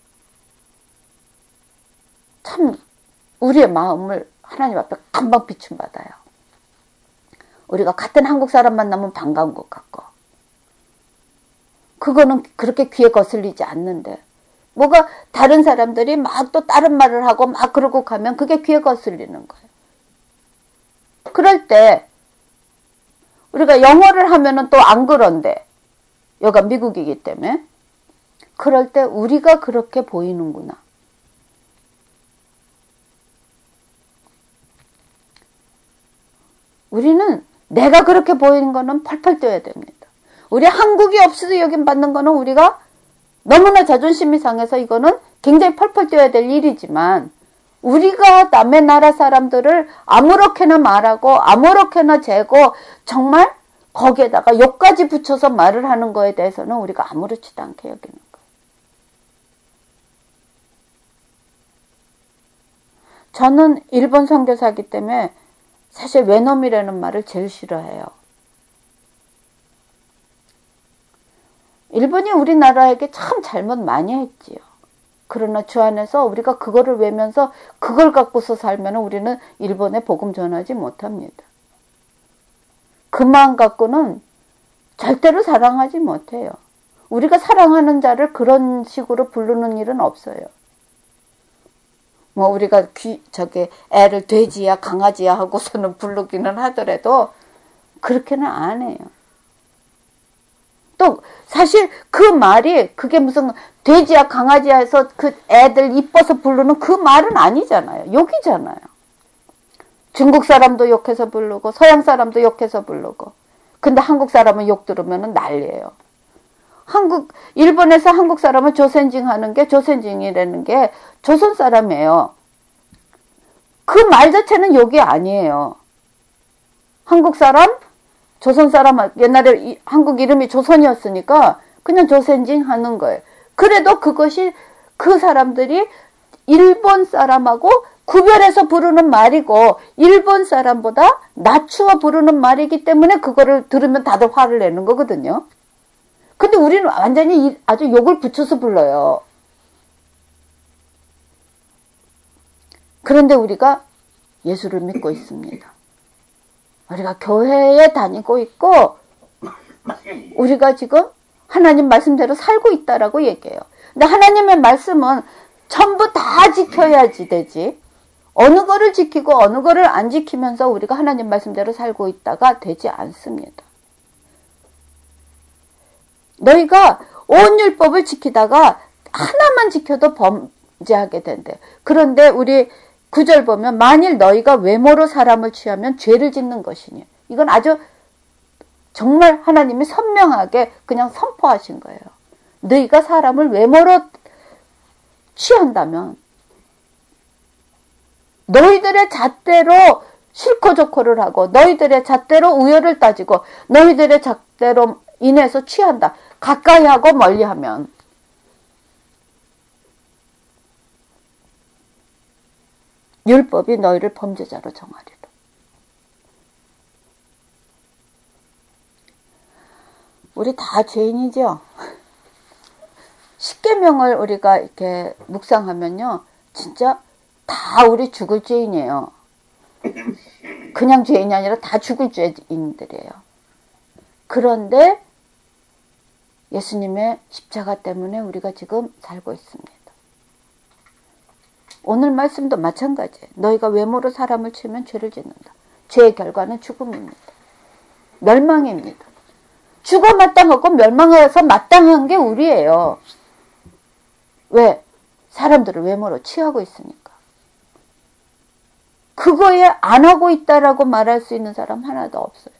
참, 우리의 마음을 하나님 앞에 금방 비춤받아요. 우리가 같은 한국 사람 만나면 반가운 것 같고. 그거는 그렇게 귀에 거슬리지 않는데, 뭐가 다른 사람들이 막 또 다른 말을 하고 막 그러고 가면 그게 귀에 거슬리는 거예요. 그럴 때, 우리가 영어를 하면은 또 안 그런데 여기가 미국이기 때문에 그럴 때 우리가 그렇게 보이는구나. 우리는 내가 그렇게 보이는 거는 펄펄 뛰어야 됩니다. 우리 한국이 없어도 여긴 받는 거는 우리가 너무나 자존심이 상해서 이거는 굉장히 펄펄 뛰어야 될 일이지만 우리가 남의 나라 사람들을 아무렇게나 말하고 아무렇게나 재고 정말 거기에다가 욕까지 붙여서 말을 하는 거에 대해서는 우리가 아무렇지도 않게 여기는 거예요. 저는 일본 선교사이기 때문에 사실 외놈이라는 말을 제일 싫어해요. 일본이 우리나라에게 참 잘못 많이 했지요. 그러나 주 안에서 우리가 그거를 외면서 그걸 갖고서 살면 우리는 일본에 복음 전하지 못합니다. 그 마음 갖고는 절대로 사랑하지 못해요. 우리가 사랑하는 자를 그런 식으로 부르는 일은 없어요. 뭐 우리가 귀, 저기 애를 돼지야 강아지야 하고서는 부르기는 하더라도 그렇게는 안 해요. 또 사실 그 말이 그게 무슨 돼지야 강아지야 해서 그 애들 이뻐서 부르는 그 말은 아니잖아요. 욕이잖아요. 중국 사람도 욕해서 부르고 서양 사람도 욕해서 부르고 근데 한국 사람은 욕 들으면 난리예요. 한국 일본에서 한국 사람은 조선징 하는 게 조선징이라는 게 조선 사람이에요. 그 말 자체는 욕이 아니에요. 한국 사람 조선 사람 옛날에 이, 한국 이름이 조선이었으니까 그냥 조선징 하는 거예요. 그래도 그것이 그 사람들이 일본 사람하고 구별해서 부르는 말이고 일본 사람보다 낮추어 부르는 말이기 때문에 그거를 들으면 다들 화를 내는 거거든요. 근데 우리는 완전히 아주 욕을 붙여서 불러요. 그런데 우리가 예수를 믿고 있습니다. 우리가 교회에 다니고 있고 우리가 지금 하나님 말씀대로 살고 있다라고 얘기해요. 근데 하나님의 말씀은 전부 다 지켜야지 되지. 어느 거를 지키고 어느 거를 안 지키면서 우리가 하나님 말씀대로 살고 있다가 되지 않습니다. 너희가 온 율법을 지키다가 하나만 지켜도 범죄하게 된대. 그런데 우리 구 절 보면 만일 너희가 외모로 사람을 취하면 죄를 짓는 것이니. 이건 아주 정말 하나님이 선명하게 그냥 선포하신 거예요. 너희가 사람을 외모로 취한다면 너희들의 잣대로 싫고 좋고를 하고 너희들의 잣대로 우열을 따지고 너희들의 잣대로 인해서 취한다. 가까이 하고 멀리 하면 율법이 너희를 범죄자로 정하리라. 우리 다 죄인이죠. 십계명을 우리가 이렇게 묵상하면요, 진짜 다 우리 죽을 죄인이에요. 그냥 죄인이 아니라 다 죽을 죄인들이에요. 그런데 예수님의 십자가 때문에 우리가 지금 살고 있습니다. 오늘 말씀도 마찬가지예요. 너희가 외모로 사람을 치면 죄를 짓는다. 죄의 결과는 죽음입니다. 멸망입니다. 죽어 마땅하고 멸망해서 마땅한 게 우리예요. 왜? 사람들을 외모로 취하고 있으니까. 그거에 안 하고 있다라고 말할 수 있는 사람 하나도 없어요.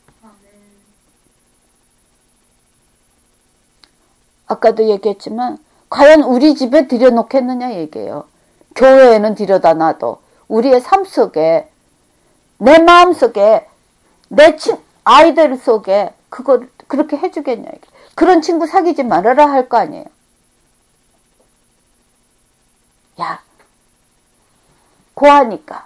아까도 얘기했지만 과연 우리 집에 들여놓겠느냐 얘기해요. 교회에는 들여다 놔도 우리의 삶 속에 내 마음 속에 내 친, 아이들 속에 그걸 그렇게 해주겠냐. 그런 친구 사귀지 말아라 할 거 아니에요. 야, 고하니까.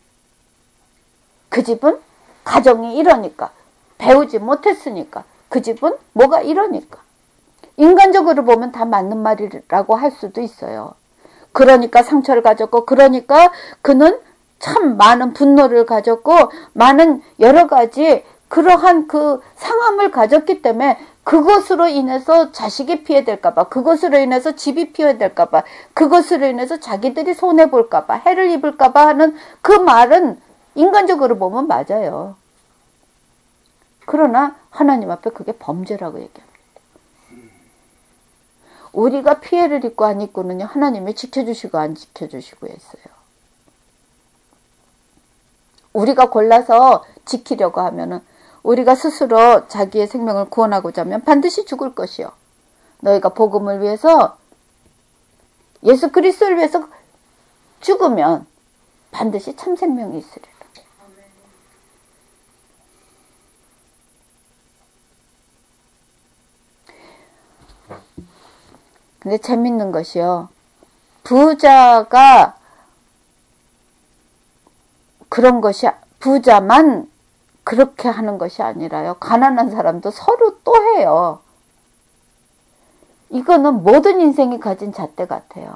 그 집은 가정이 이러니까. 배우지 못했으니까. 그 집은 뭐가 이러니까. 인간적으로 보면 다 맞는 말이라고 할 수도 있어요. 그러니까 상처를 가졌고, 그러니까 그는 참 많은 분노를 가졌고, 많은 여러 가지 그러한 그 상함을 가졌기 때문에 그것으로 인해서 자식이 피해될까봐, 그것으로 인해서 집이 피해될까봐, 그것으로 인해서 자기들이 손해볼까봐, 해를 입을까봐 하는 그 말은 인간적으로 보면 맞아요. 그러나 하나님 앞에 그게 범죄라고 얘기합니다. 우리가 피해를 입고 안 입고는요, 하나님이 지켜주시고 안 지켜주시고 했어요. 우리가 골라서 지키려고 하면은 우리가 스스로 자기의 생명을 구원하고자 하면 반드시 죽을 것이요. 너희가 복음을 위해서 예수 그리스도를 위해서 죽으면 반드시 참 생명이 있으리라. 근데 재밌는 것이요. 부자가 그런 것이, 부자만 그렇게 하는 것이 아니라요. 가난한 사람도 서로 또 해요. 이거는 모든 인생이 가진 잣대 같아요.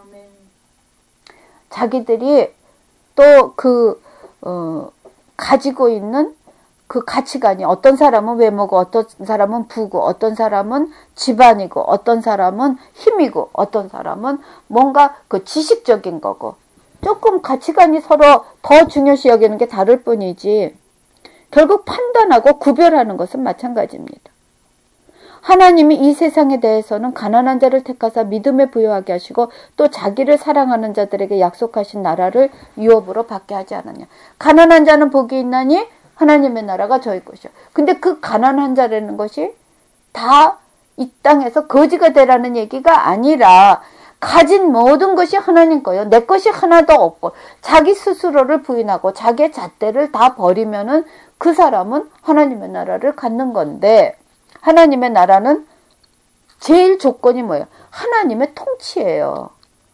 자기들이 또 그, 어, 가지고 있는 그 가치관이 어떤 사람은 외모고 어떤 사람은 부고 어떤 사람은 집안이고 어떤 사람은 힘이고 어떤 사람은 뭔가 그 지식적인 거고 조금 가치관이 서로 더 중요시 여기는 게 다를 뿐이지 결국 판단하고 구별하는 것은 마찬가지입니다. 하나님이 이 세상에 대해서는 가난한 자를 택하사 믿음에 부여하게 하시고 또 자기를 사랑하는 자들에게 약속하신 나라를 유업으로 받게 하지 않았냐. 가난한 자는 복이 있나니 하나님의 나라가 저희 것이요. 근데 그 가난한 자라는 것이 다 이 땅에서 거지가 되라는 얘기가 아니라 가진 모든 것이 하나님 거예요. 내 것이 하나도 없고 자기 스스로를 부인하고 자기의 잣대를 다 버리면은 그 사람은 하나님의 나라를 갖는 건데 하나님의 나라는 제일 조건이 뭐예요? 하나님의 통치예요.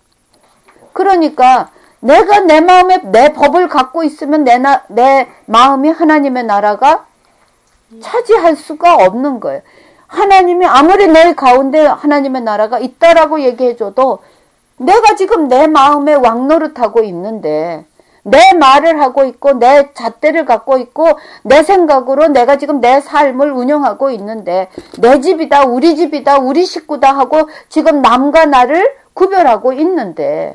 그러니까 내가 내 마음에 내 법을 갖고 있으면 내, 나, 내 마음이 하나님의 나라가 차지할 수가 없는 거예요. 하나님이 아무리 내 가운데 하나님의 나라가 있다라고 얘기해줘도 내가 지금 내 마음에 왕노릇하고 있는데 내 말을 하고 있고 내 잣대를 갖고 있고 내 생각으로 내가 지금 내 삶을 운영하고 있는데 내 집이다 우리 집이다 우리 식구다 하고 지금 남과 나를 구별하고 있는데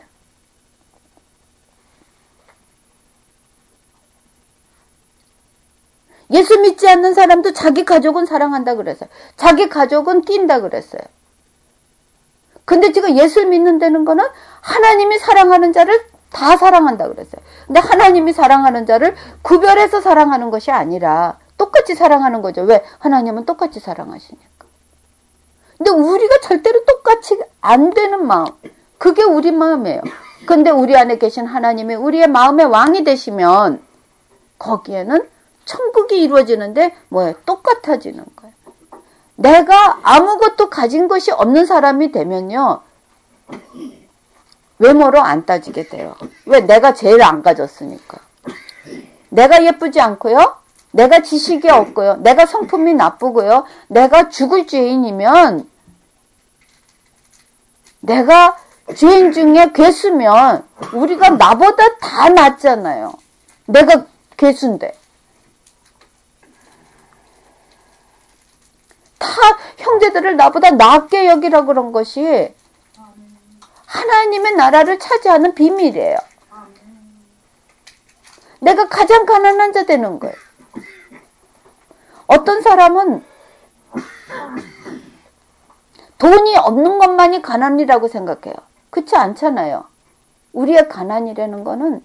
예수 믿지 않는 사람도 자기 가족은 사랑한다 그랬어요. 자기 가족은 낀다 그랬어요. 근데 지금 예수를 믿는다는 거는 하나님이 사랑하는 자를 다 사랑한다 그랬어요. 근데 하나님이 사랑하는 자를 구별해서 사랑하는 것이 아니라 똑같이 사랑하는 거죠. 왜? 하나님은 똑같이 사랑하시니까. 근데 우리가 절대로 똑같이 안 되는 마음, 그게 우리 마음이에요. 근데 우리 안에 계신 하나님이 우리의 마음의 왕이 되시면 거기에는 천국이 이루어지는데 뭐예요? 똑같아지는 거예요. 내가 아무것도 가진 것이 없는 사람이 되면요, 외모로 안 따지게 돼요. 왜? 내가 제일 안 가졌으니까. 내가 예쁘지 않고요, 내가 지식이 없고요, 내가 성품이 나쁘고요, 내가 죽을 죄인이면, 내가 죄인 중에 괴수면 우리가 나보다 다 낫잖아요. 내가 괴수인데. 다 형제들을 나보다 낫게 여기라 그런 것이 하나님의 나라를 차지하는 비밀이에요. 내가 가장 가난한 자 되는 거예요. 어떤 사람은 돈이 없는 것만이 가난이라고 생각해요. 그렇지 않잖아요. 우리의 가난이라는 거는,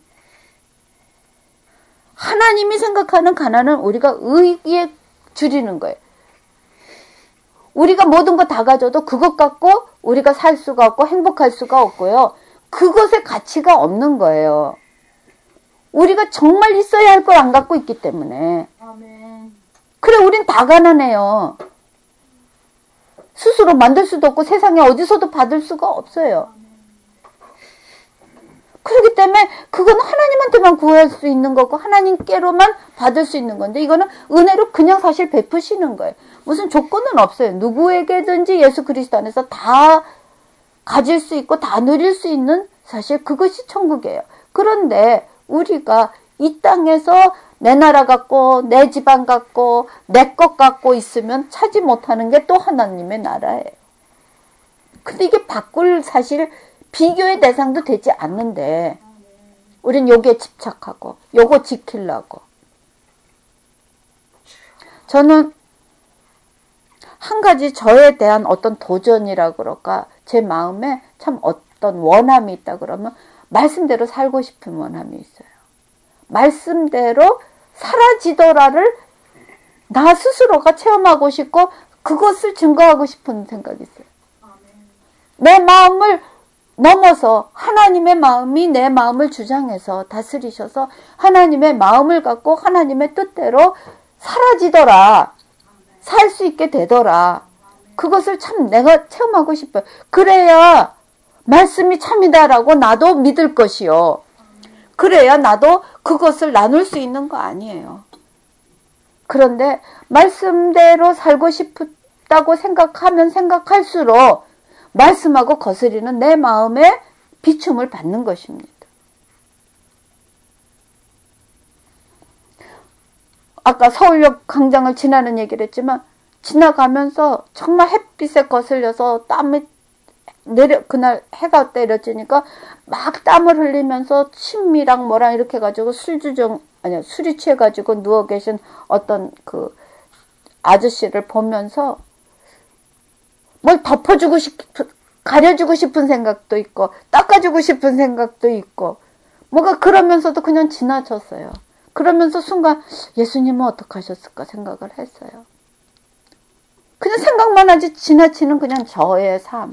하나님이 생각하는 가난은 우리가 의에 줄이는 거예요. 우리가 모든 거 다 가져도 그것 갖고 우리가 살 수가 없고 행복할 수가 없고요. 그것의 가치가 없는 거예요. 우리가 정말 있어야 할 걸 안 갖고 있기 때문에. 아멘. 그래, 우린 다 가난해요. 스스로 만들 수도 없고 세상에 어디서도 받을 수가 없어요. 그렇기 때문에 그건 하나님한테만 구할 수 있는 거고 하나님께로만 받을 수 있는 건데, 이거는 은혜로 그냥 사실 베푸시는 거예요. 무슨 조건은 없어요. 누구에게든지 예수 그리스도 안에서 다 가질 수 있고 다 누릴 수 있는, 사실 그것이 천국이에요. 그런데 우리가 이 땅에서 내 나라 갖고 내 집안 갖고 내 것 갖고 있으면 차지 못하는 게 또 하나님의 나라예요. 근데 이게 바꿀 사실 비교의 대상도 되지 않는데 우린 여기에 집착하고 요거 지키려고. 저는 한 가지 저에 대한 어떤 도전이라 그럴까, 제 마음에 참 어떤 원함이 있다 그러면 말씀대로 살고 싶은 원함이 있어요. 말씀대로 사라지더라를 나 스스로가 체험하고 싶고 그것을 증거하고 싶은 생각이 있어요. 내 마음을 넘어서 하나님의 마음이 내 마음을 주장해서 다스리셔서 하나님의 마음을 갖고 하나님의 뜻대로 사라지더라, 살 수 있게 되더라. 그것을 참 내가 체험하고 싶어요. 그래야 말씀이 참이다라고 나도 믿을 것이요. 그래야 나도 그것을 나눌 수 있는 거 아니에요. 그런데 말씀대로 살고 싶다고 생각하면 생각할수록 말씀하고 거스리는 내 마음에 비춤을 받는 것입니다. 아까 서울역 광장을 지나는 얘기를 했지만, 지나가면서 정말 햇빛에 거슬려서 땀이 내려, 그날 해가 때려지니까 막 땀을 흘리면서 침이랑 뭐랑 이렇게 해가지고 술주정, 아니야, 술이 취해가지고 누워 계신 어떤 그 아저씨를 보면서 뭘 덮어주고 싶은, 가려주고 싶은 생각도 있고 닦아주고 싶은 생각도 있고 뭐가, 그러면서도 그냥 지나쳤어요. 그러면서 순간 예수님은 어떻게 하셨을까 생각을 했어요. 그냥 생각만 하지 지나치는 그냥 저의 삶.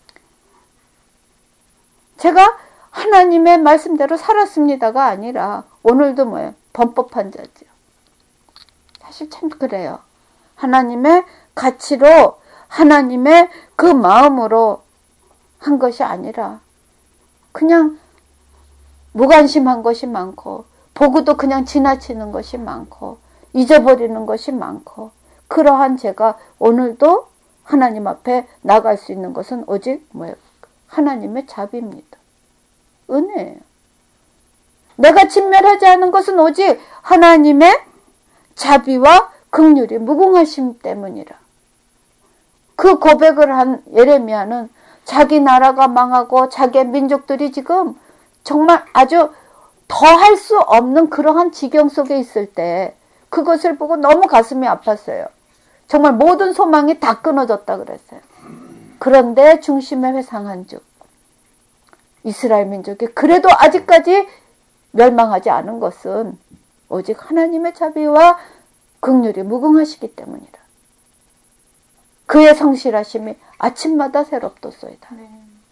제가 하나님의 말씀대로 살았습니다가 아니라 오늘도 뭐예요? 범법한 자죠. 사실 참 그래요. 하나님의 가치로, 하나님의 그 마음으로 한 것이 아니라 그냥 무관심한 것이 많고 보고도 그냥 지나치는 것이 많고 잊어버리는 것이 많고, 그러한 제가 오늘도 하나님 앞에 나갈 수 있는 것은 오직 뭐예요? 하나님의 자비입니다. 은혜예요. 내가 진멸하지 않은 것은 오직 하나님의 자비와 긍휼이 무궁하심 때문이라. 그 고백을 한 예레미야는 자기 나라가 망하고 자기 민족들이 지금 정말 아주 더 할 수 없는 그러한 지경 속에 있을 때 그것을 보고 너무 가슴이 아팠어요. 정말 모든 소망이 다 끊어졌다 그랬어요. 그런데 중심에 회상한 즉 이스라엘 민족이 그래도 아직까지 멸망하지 않은 것은 오직 하나님의 자비와 긍휼이 무궁하시기 때문이다. 그의 성실하심이 아침마다 새롭도소이다. 네.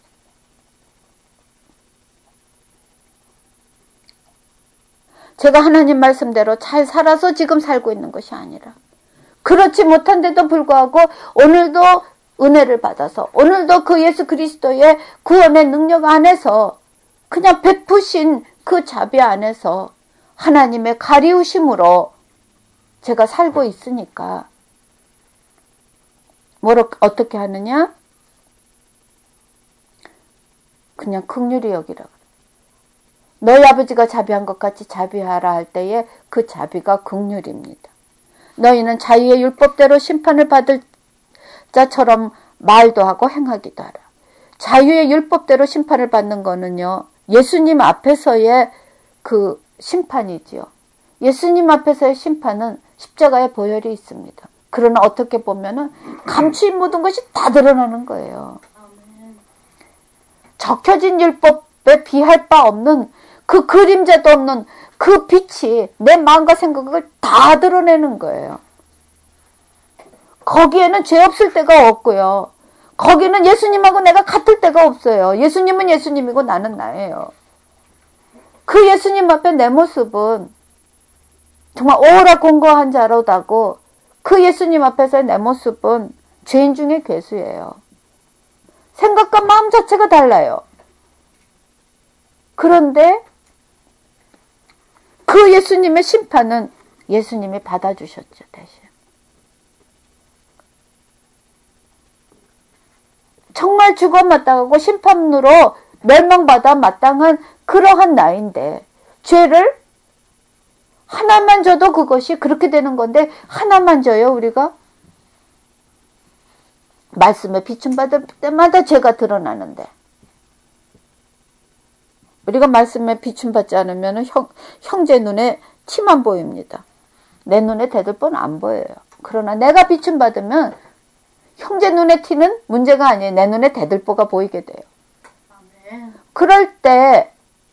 제가 하나님 말씀대로 잘 살아서 지금 살고 있는 것이 아니라 그렇지 못한데도 불구하고 오늘도 은혜를 받아서 오늘도 그 예수 그리스도의 구원의 능력 안에서 그냥 베푸신 그 자비 안에서 하나님의 가리우심으로 제가 살고 있으니까 뭐로 어떻게 하느냐? 그냥 긍휼히 여기라. 너희 아버지가 자비한 것 같이 자비하라 할 때에 그 자비가 긍휼입니다. 너희는 자유의 율법대로 심판을 받을 자처럼 말도 하고 행하기도 하라. 자유의 율법대로 심판을 받는 거는요. 예수님 앞에서의 그 심판이지요. 예수님 앞에서의 심판은 십자가의 보혈이 있습니다. 그러나 어떻게 보면은 감추인 모든 것이 다 드러나는 거예요. 적혀진 율법에 비할 바 없는 그 그림자도 없는 그 빛이 내 마음과 생각을 다 드러내는 거예요. 거기에는 죄 없을 데가 없고요. 거기는 예수님하고 내가 같을 데가 없어요. 예수님은 예수님이고 나는 나예요. 그 예수님 앞에 내 모습은 정말 오라 공고한 자로다고 그 예수님 앞에서의 내 모습은 죄인 중에 괴수예요. 생각과 마음 자체가 달라요. 그런데 그 예수님의 심판은 예수님이 받아주셨죠, 대신. 정말 죽어 마땅하고 심판으로 멸망받아 마땅한 그러한 나인데 죄를 하나만 져도 그것이 그렇게 되는 건데 하나만 져요, 우리가? 말씀에 비춤받을 때마다 죄가 드러나는데 우리가 말씀에 비춤받지 않으면 형, 형제 눈에 티만 보입니다. 내 눈에 대들보는 안 보여요. 그러나 내가 비춤받으면 형제 눈에 티는 문제가 아니에요. 내 눈에 대들보가 보이게 돼요. 아멘. 그럴 때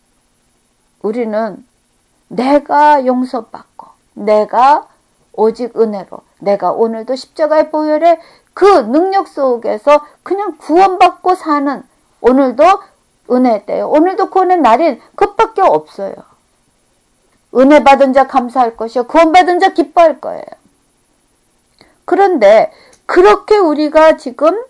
우리는 내가 용서받고 내가 오직 은혜로 내가 오늘도 십자가의 보혈의 그 능력 속에서 그냥 구원받고 사는 오늘도 은혜 때요. 오늘도 구원의 날인 그것밖에 없어요. 은혜 받은 자 감사할 것이요. 구원받은 자 기뻐할 거예요. 그런데 그렇게 우리가 지금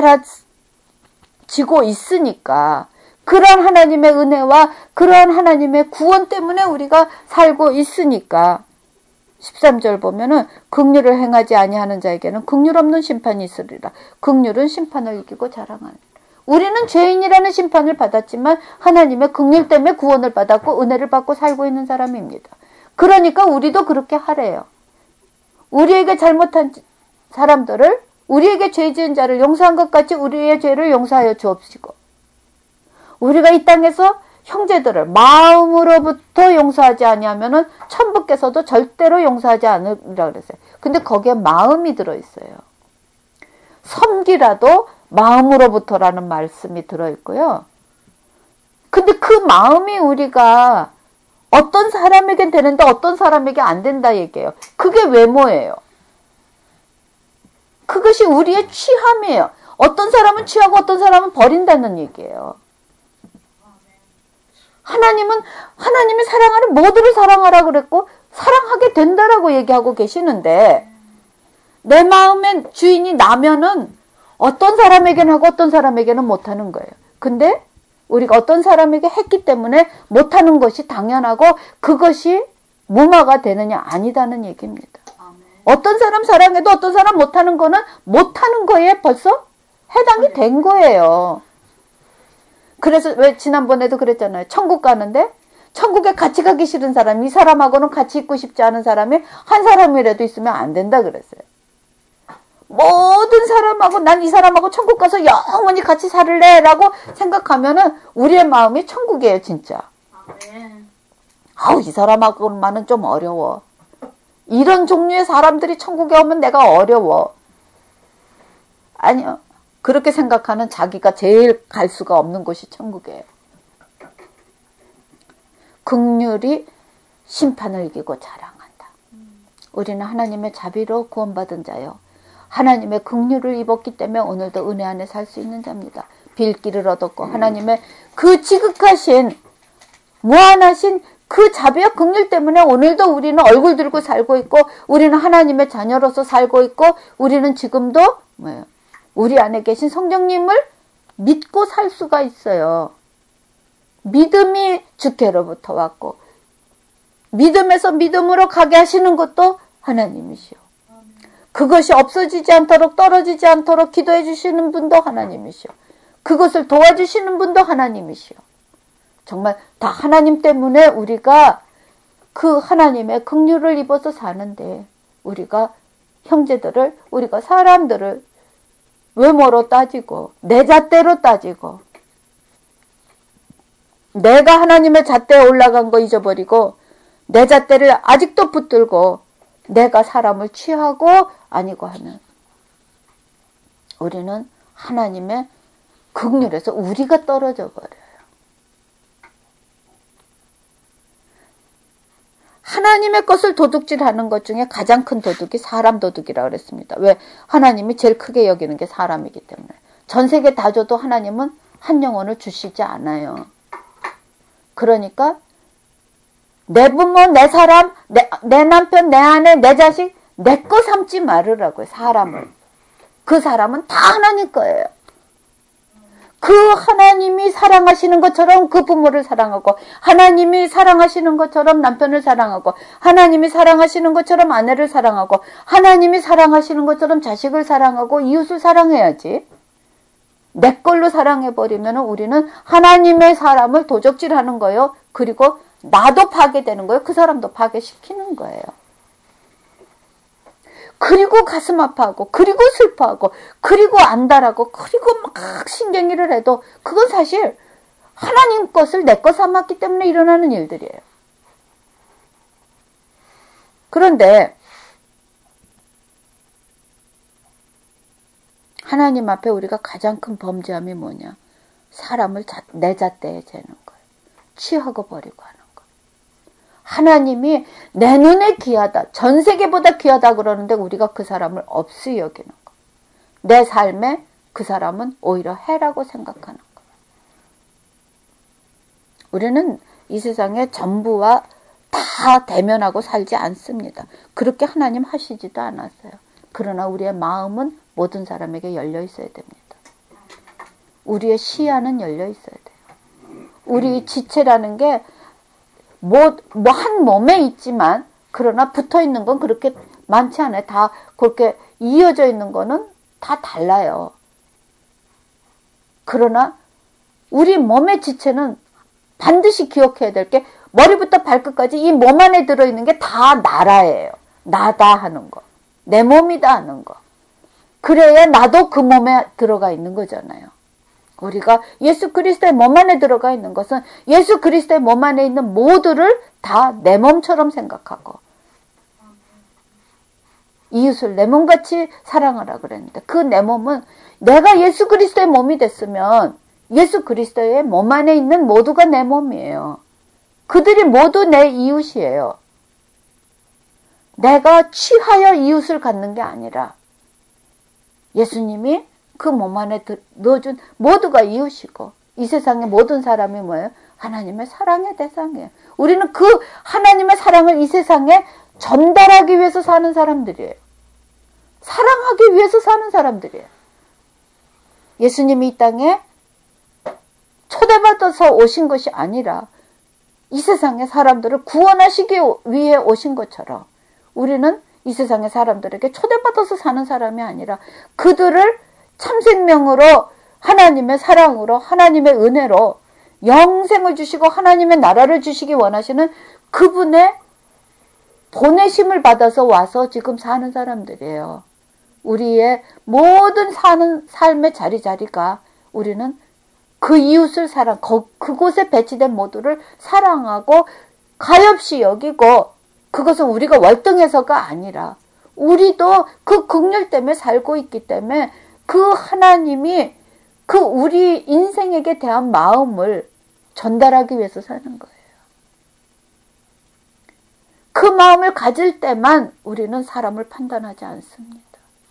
사라지고 있으니까 그런 하나님의 은혜와 그런 하나님의 구원 때문에 우리가 살고 있으니까 십삼 절 보면은 긍휼을 행하지 아니하는 자에게는 긍휼 없는 심판이 있으리라. 긍휼은 심판을 이기고 자랑하는. 우리는 죄인이라는 심판을 받았지만 하나님의 긍휼 때문에 구원을 받았고 은혜를 받고 살고 있는 사람입니다. 그러니까 우리도 그렇게 하래요. 우리에게 잘못한 사람들을 우리에게 죄 지은 자를 용서한 것 같이 우리의 죄를 용서하여 주옵시고 우리가 이 땅에서 형제들을 마음으로부터 용서하지 아니하면은 천부께서도 절대로 용서하지 않으리라 그랬어요. 근데 거기에 마음이 들어있어요. 섬기라도 마음으로부터라는 말씀이 들어있고요. 근데 그 마음이 우리가 어떤 사람에겐 되는데 어떤 사람에게 안 된다 얘기예요. 그게 외모예요. 그것이 우리의 취함이에요. 어떤 사람은 취하고 어떤 사람은 버린다는 얘기예요. 하나님은 하나님이 사랑하는 모두를 사랑하라 그랬고 사랑하게 된다라고 얘기하고 계시는데 내 마음의 주인이 나면은 어떤 사람에게는 하고 어떤 사람에게는 못하는 거예요. 근데 우리가 어떤 사람에게 했기 때문에 못하는 것이 당연하고 그것이 무마가 되느냐 아니다는 얘기입니다. 어떤 사람 사랑해도 어떤 사람 못하는 거는 못하는 거에 벌써 해당이 된 거예요. 그래서 왜 지난번에도 그랬잖아요. 천국 가는데 천국에 같이 가기 싫은 사람, 이 사람하고는 같이 있고 싶지 않은 사람이 한 사람이라도 있으면 안 된다 그랬어요. 모든 사람하고 난 이 사람하고 천국 가서 영원히 같이 살래 라고 생각하면은 우리의 마음이 천국이에요 진짜. 아우 이 사람하고만은 좀 어려워. 이런 종류의 사람들이 천국에 오면 내가 어려워. 아니요. 그렇게 생각하는 자기가 제일 갈 수가 없는 곳이 천국이에요. 긍휼이 심판을 이기고 자랑한다. 우리는 하나님의 자비로 구원받은 자요. 하나님의 긍휼을 입었기 때문에 오늘도 은혜 안에 살 수 있는 자입니다. 빌기를 얻었고 하나님의 그 지극하신 무한하신 그 자비와 긍휼 때문에 오늘도 우리는 얼굴 들고 살고 있고 우리는 하나님의 자녀로서 살고 있고 우리는 지금도 뭐예요? 우리 안에 계신 성령님을 믿고 살 수가 있어요. 믿음이 주께로부터 왔고 믿음에서 믿음으로 가게 하시는 것도 하나님이시오. 그것이 없어지지 않도록 떨어지지 않도록 기도해 주시는 분도 하나님이시오. 그것을 도와주시는 분도 하나님이시오. 정말 다 하나님 때문에 우리가 그 하나님의 긍휼을 입어서 사는데 우리가 형제들을 우리가 사람들을 외모로 따지고 내 잣대로 따지고 내가 하나님의 잣대에 올라간 거 잊어버리고 내 잣대를 아직도 붙들고 내가 사람을 취하고 아니고 하면 우리는 하나님의 긍휼에서 우리가 떨어져 버려요. 하나님의 것을 도둑질하는 것 중에 가장 큰 도둑이 사람 도둑이라고 그랬습니다. 왜? 하나님이 제일 크게 여기는 게 사람이기 때문에. 전 세계 다 줘도 하나님은 한 영혼을 주시지 않아요. 그러니까 내 부모, 내 사람, 내, 내 남편, 내 아내, 내 자식 내 거 삼지 말으라고요. 사람을. 그 사람은 다 하나님 거예요. 그 하나님이 사랑하시는 것처럼 그 부모를 사랑하고 하나님이 사랑하시는 것처럼 남편을 사랑하고 하나님이 사랑하시는 것처럼 아내를 사랑하고 하나님이 사랑하시는 것처럼 자식을 사랑하고 이웃을 사랑해야지. 내 걸로 사랑해버리면 우리는 하나님의 사람을 도적질하는 거예요. 그리고 나도 파괴되는 거예요. 그 사람도 파괴시키는 거예요. 그리고 가슴 아파하고 그리고 슬퍼하고 그리고 안달하고 그리고 막 신경질을 해도 그건 사실 하나님 것을 내 것 삼았기 때문에 일어나는 일들이에요. 그런데 하나님 앞에 우리가 가장 큰 범죄함이 뭐냐? 사람을 내 잣대에 재는 거예요. 취하고 버리고 하는 거예요. 하나님이 내 눈에 귀하다. 전 세계보다 귀하다 그러는데 우리가 그 사람을 없이 여기는 거예요. 내 삶에 그 사람은 오히려 해라고 생각하는 거예요. 우리는 이 세상에 전부와 다 대면하고 살지 않습니다. 그렇게 하나님 하시지도 않았어요. 그러나 우리의 마음은 모든 사람에게 열려 있어야 됩니다. 우리의 시야는 열려 있어야 돼요. 우리 지체라는 게 뭐, 뭐, 한 몸에 있지만, 그러나 붙어 있는 건 그렇게 많지 않아요. 다 그렇게 이어져 있는 거는 다 달라요. 그러나, 우리 몸의 지체는 반드시 기억해야 될 게, 머리부터 발끝까지 이 몸 안에 들어있는 게 다 나라예요. 나다 하는 거. 내 몸이다 하는 거. 그래야 나도 그 몸에 들어가 있는 거잖아요. 우리가 예수 그리스도의 몸 안에 들어가 있는 것은 예수 그리스도의 몸 안에 있는 모두를 다 내 몸처럼 생각하고 이웃을 내 몸같이 사랑하라 그랬는데 그 내 몸은 내가 예수 그리스도의 몸이 됐으면 예수 그리스도의 몸 안에 있는 모두가 내 몸이에요. 그들이 모두 내 이웃이에요. 내가 취하여 이웃을 갖는 게 아니라 예수님이 그 몸 안에 넣어준 모두가 이웃이고 이 세상의 모든 사람이 뭐예요? 하나님의 사랑의 대상이에요. 우리는 그 하나님의 사랑을 이 세상에 전달하기 위해서 사는 사람들이에요. 사랑하기 위해서 사는 사람들이에요. 예수님이 이 땅에 초대받아서 오신 것이 아니라 이 세상의 사람들을 구원하시기 위해 오신 것처럼 우리는 이 세상의 사람들에게 초대받아서 사는 사람이 아니라 그들을 참생명으로 하나님의 사랑으로 하나님의 은혜로 영생을 주시고 하나님의 나라를 주시기 원하시는 그분의 보내심을 받아서 와서 지금 사는 사람들이에요. 우리의 모든 사는 삶의 자리자리가 우리는 그 이웃을 사랑, 그곳에 배치된 모두를 사랑하고 가엾이 여기고 그것은 우리가 월등해서가 아니라 우리도 그 긍휼 때문에 살고 있기 때문에 그 하나님이 그 우리 인생에게 대한 마음을 전달하기 위해서 사는 거예요. 그 마음을 가질 때만 우리는 사람을 판단하지 않습니다.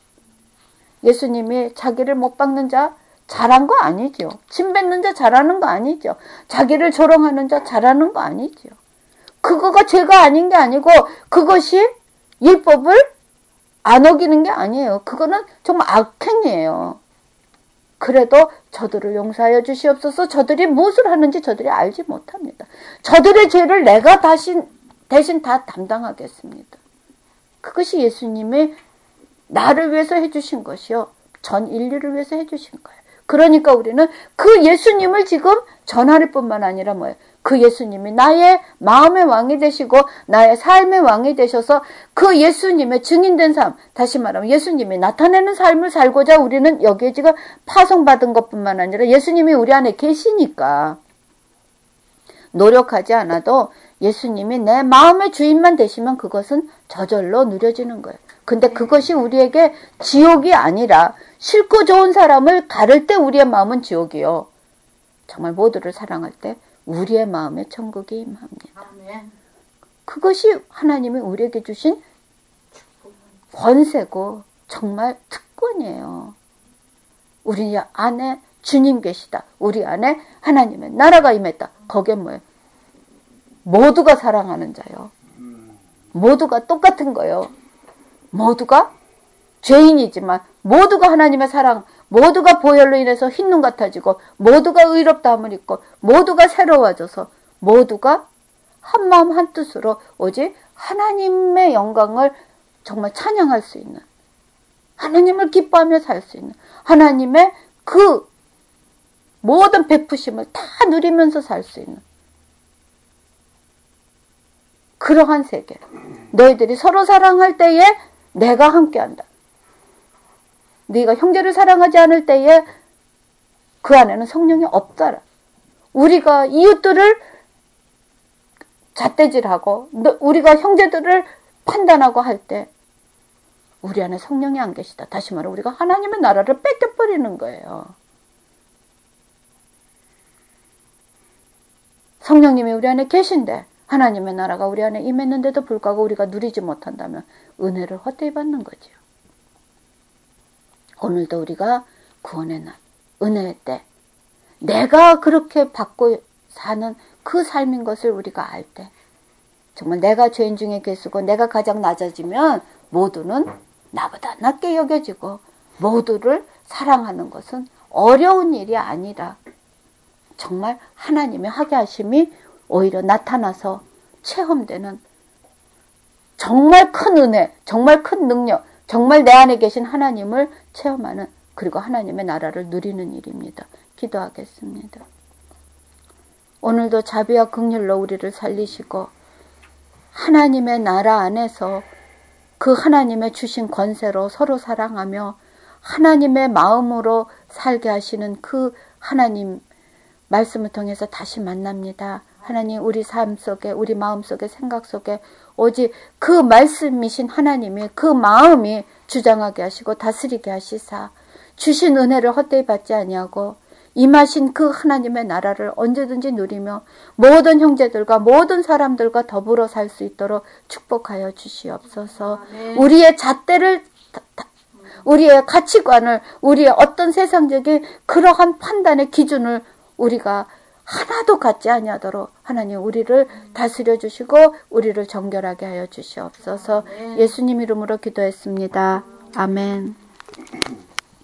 예수님이 자기를 못 박는 자 잘한 거 아니죠. 침 뱉는 자 잘하는 거 아니죠. 자기를 조롱하는 자 잘하는 거 아니죠. 그거가 죄가 아닌 게 아니고 그것이 율법을 안 어기는 게 아니에요. 그거는 정말 악행이에요. 그래도 저들을 용서하여 주시옵소서. 저들이 무엇을 하는지 저들이 알지 못합니다. 저들의 죄를 내가 다시, 대신 다 담당하겠습니다. 그것이 예수님이 나를 위해서 해주신 것이요. 전 인류를 위해서 해주신 거예요. 그러니까 우리는 그 예수님을 지금 전할 뿐만 아니라 뭐예요? 그 예수님이 나의 마음의 왕이 되시고 나의 삶의 왕이 되셔서 그 예수님의 증인된 삶, 다시 말하면 예수님이 나타내는 삶을 살고자 우리는 여기에 지금 파송받은 것뿐만 아니라 예수님이 우리 안에 계시니까 노력하지 않아도 예수님이 내 마음의 주인만 되시면 그것은 저절로 누려지는 거예요. 근데 그것이 우리에게 지옥이 아니라 싫고 좋은 사람을 가를 때 우리의 마음은 지옥이요. 정말 모두를 사랑할 때 우리의 마음에 천국이 임합니다. 그것이 하나님이 우리에게 주신 권세고 정말 특권이에요. 우리 안에 주님 계시다. 우리 안에 하나님의 나라가 임했다. 거기에 뭐예요? 모두가 사랑하는 자요. 모두가 똑같은 거예요. 모두가 죄인이지만 모두가 하나님의 사랑, 모두가 보혈로 인해서 흰눈 같아지고 모두가 의롭다함을 입고 모두가 새로워져서 모두가 한마음 한뜻으로 오직 하나님의 영광을 정말 찬양할 수 있는, 하나님을 기뻐하며 살 수 있는, 하나님의 그 모든 베푸심을 다 누리면서 살 수 있는 그러한 세계. 너희들이 서로 사랑할 때에 내가 함께한다. 네가 형제를 사랑하지 않을 때에 그 안에는 성령이 없더라. 우리가 이웃들을 잣대질하고 우리가 형제들을 판단하고 할 때 우리 안에 성령이 안 계시다. 다시 말해 우리가 하나님의 나라를 뺏겨버리는 거예요. 성령님이 우리 안에 계신데 하나님의 나라가 우리 안에 임했는데도 불구하고 우리가 누리지 못한다면 은혜를 헛되이 받는 거죠. 오늘도 우리가 구원의 날, 은혜의 때 내가 그렇게 받고 사는 그 삶인 것을 우리가 알 때 정말 내가 죄인 중에 계시고 내가 가장 낮아지면 모두는 나보다 낮게 여겨지고 모두를 사랑하는 것은 어려운 일이 아니라 정말 하나님의 하게 하심이 오히려 나타나서 체험되는 정말 큰 은혜, 정말 큰 능력, 정말 내 안에 계신 하나님을 체험하는 그리고 하나님의 나라를 누리는 일입니다. 기도하겠습니다. 오늘도 자비와 긍휼로 우리를 살리시고 하나님의 나라 안에서 그 하나님의 주신 권세로 서로 사랑하며 하나님의 마음으로 살게 하시는 그 하나님 말씀을 통해서 다시 만납니다. 하나님 우리 삶 속에 우리 마음 속에 생각 속에 오직 그 말씀이신 하나님이 그 마음이 주장하게 하시고 다스리게 하시사 주신 은혜를 헛되이 받지 아니하고 임하신 그 하나님의 나라를 언제든지 누리며 모든 형제들과 모든 사람들과 더불어 살 수 있도록 축복하여 주시옵소서. 네. 우리의 잣대를 우리의 가치관을 우리의 어떤 세상적인 그러한 판단의 기준을 우리가 하나도 갖지 아니하도록 하나님 우리를 다스려 주시고 우리를 정결하게 하여 주시옵소서. 예수님 이름으로 기도했습니다. 아멘.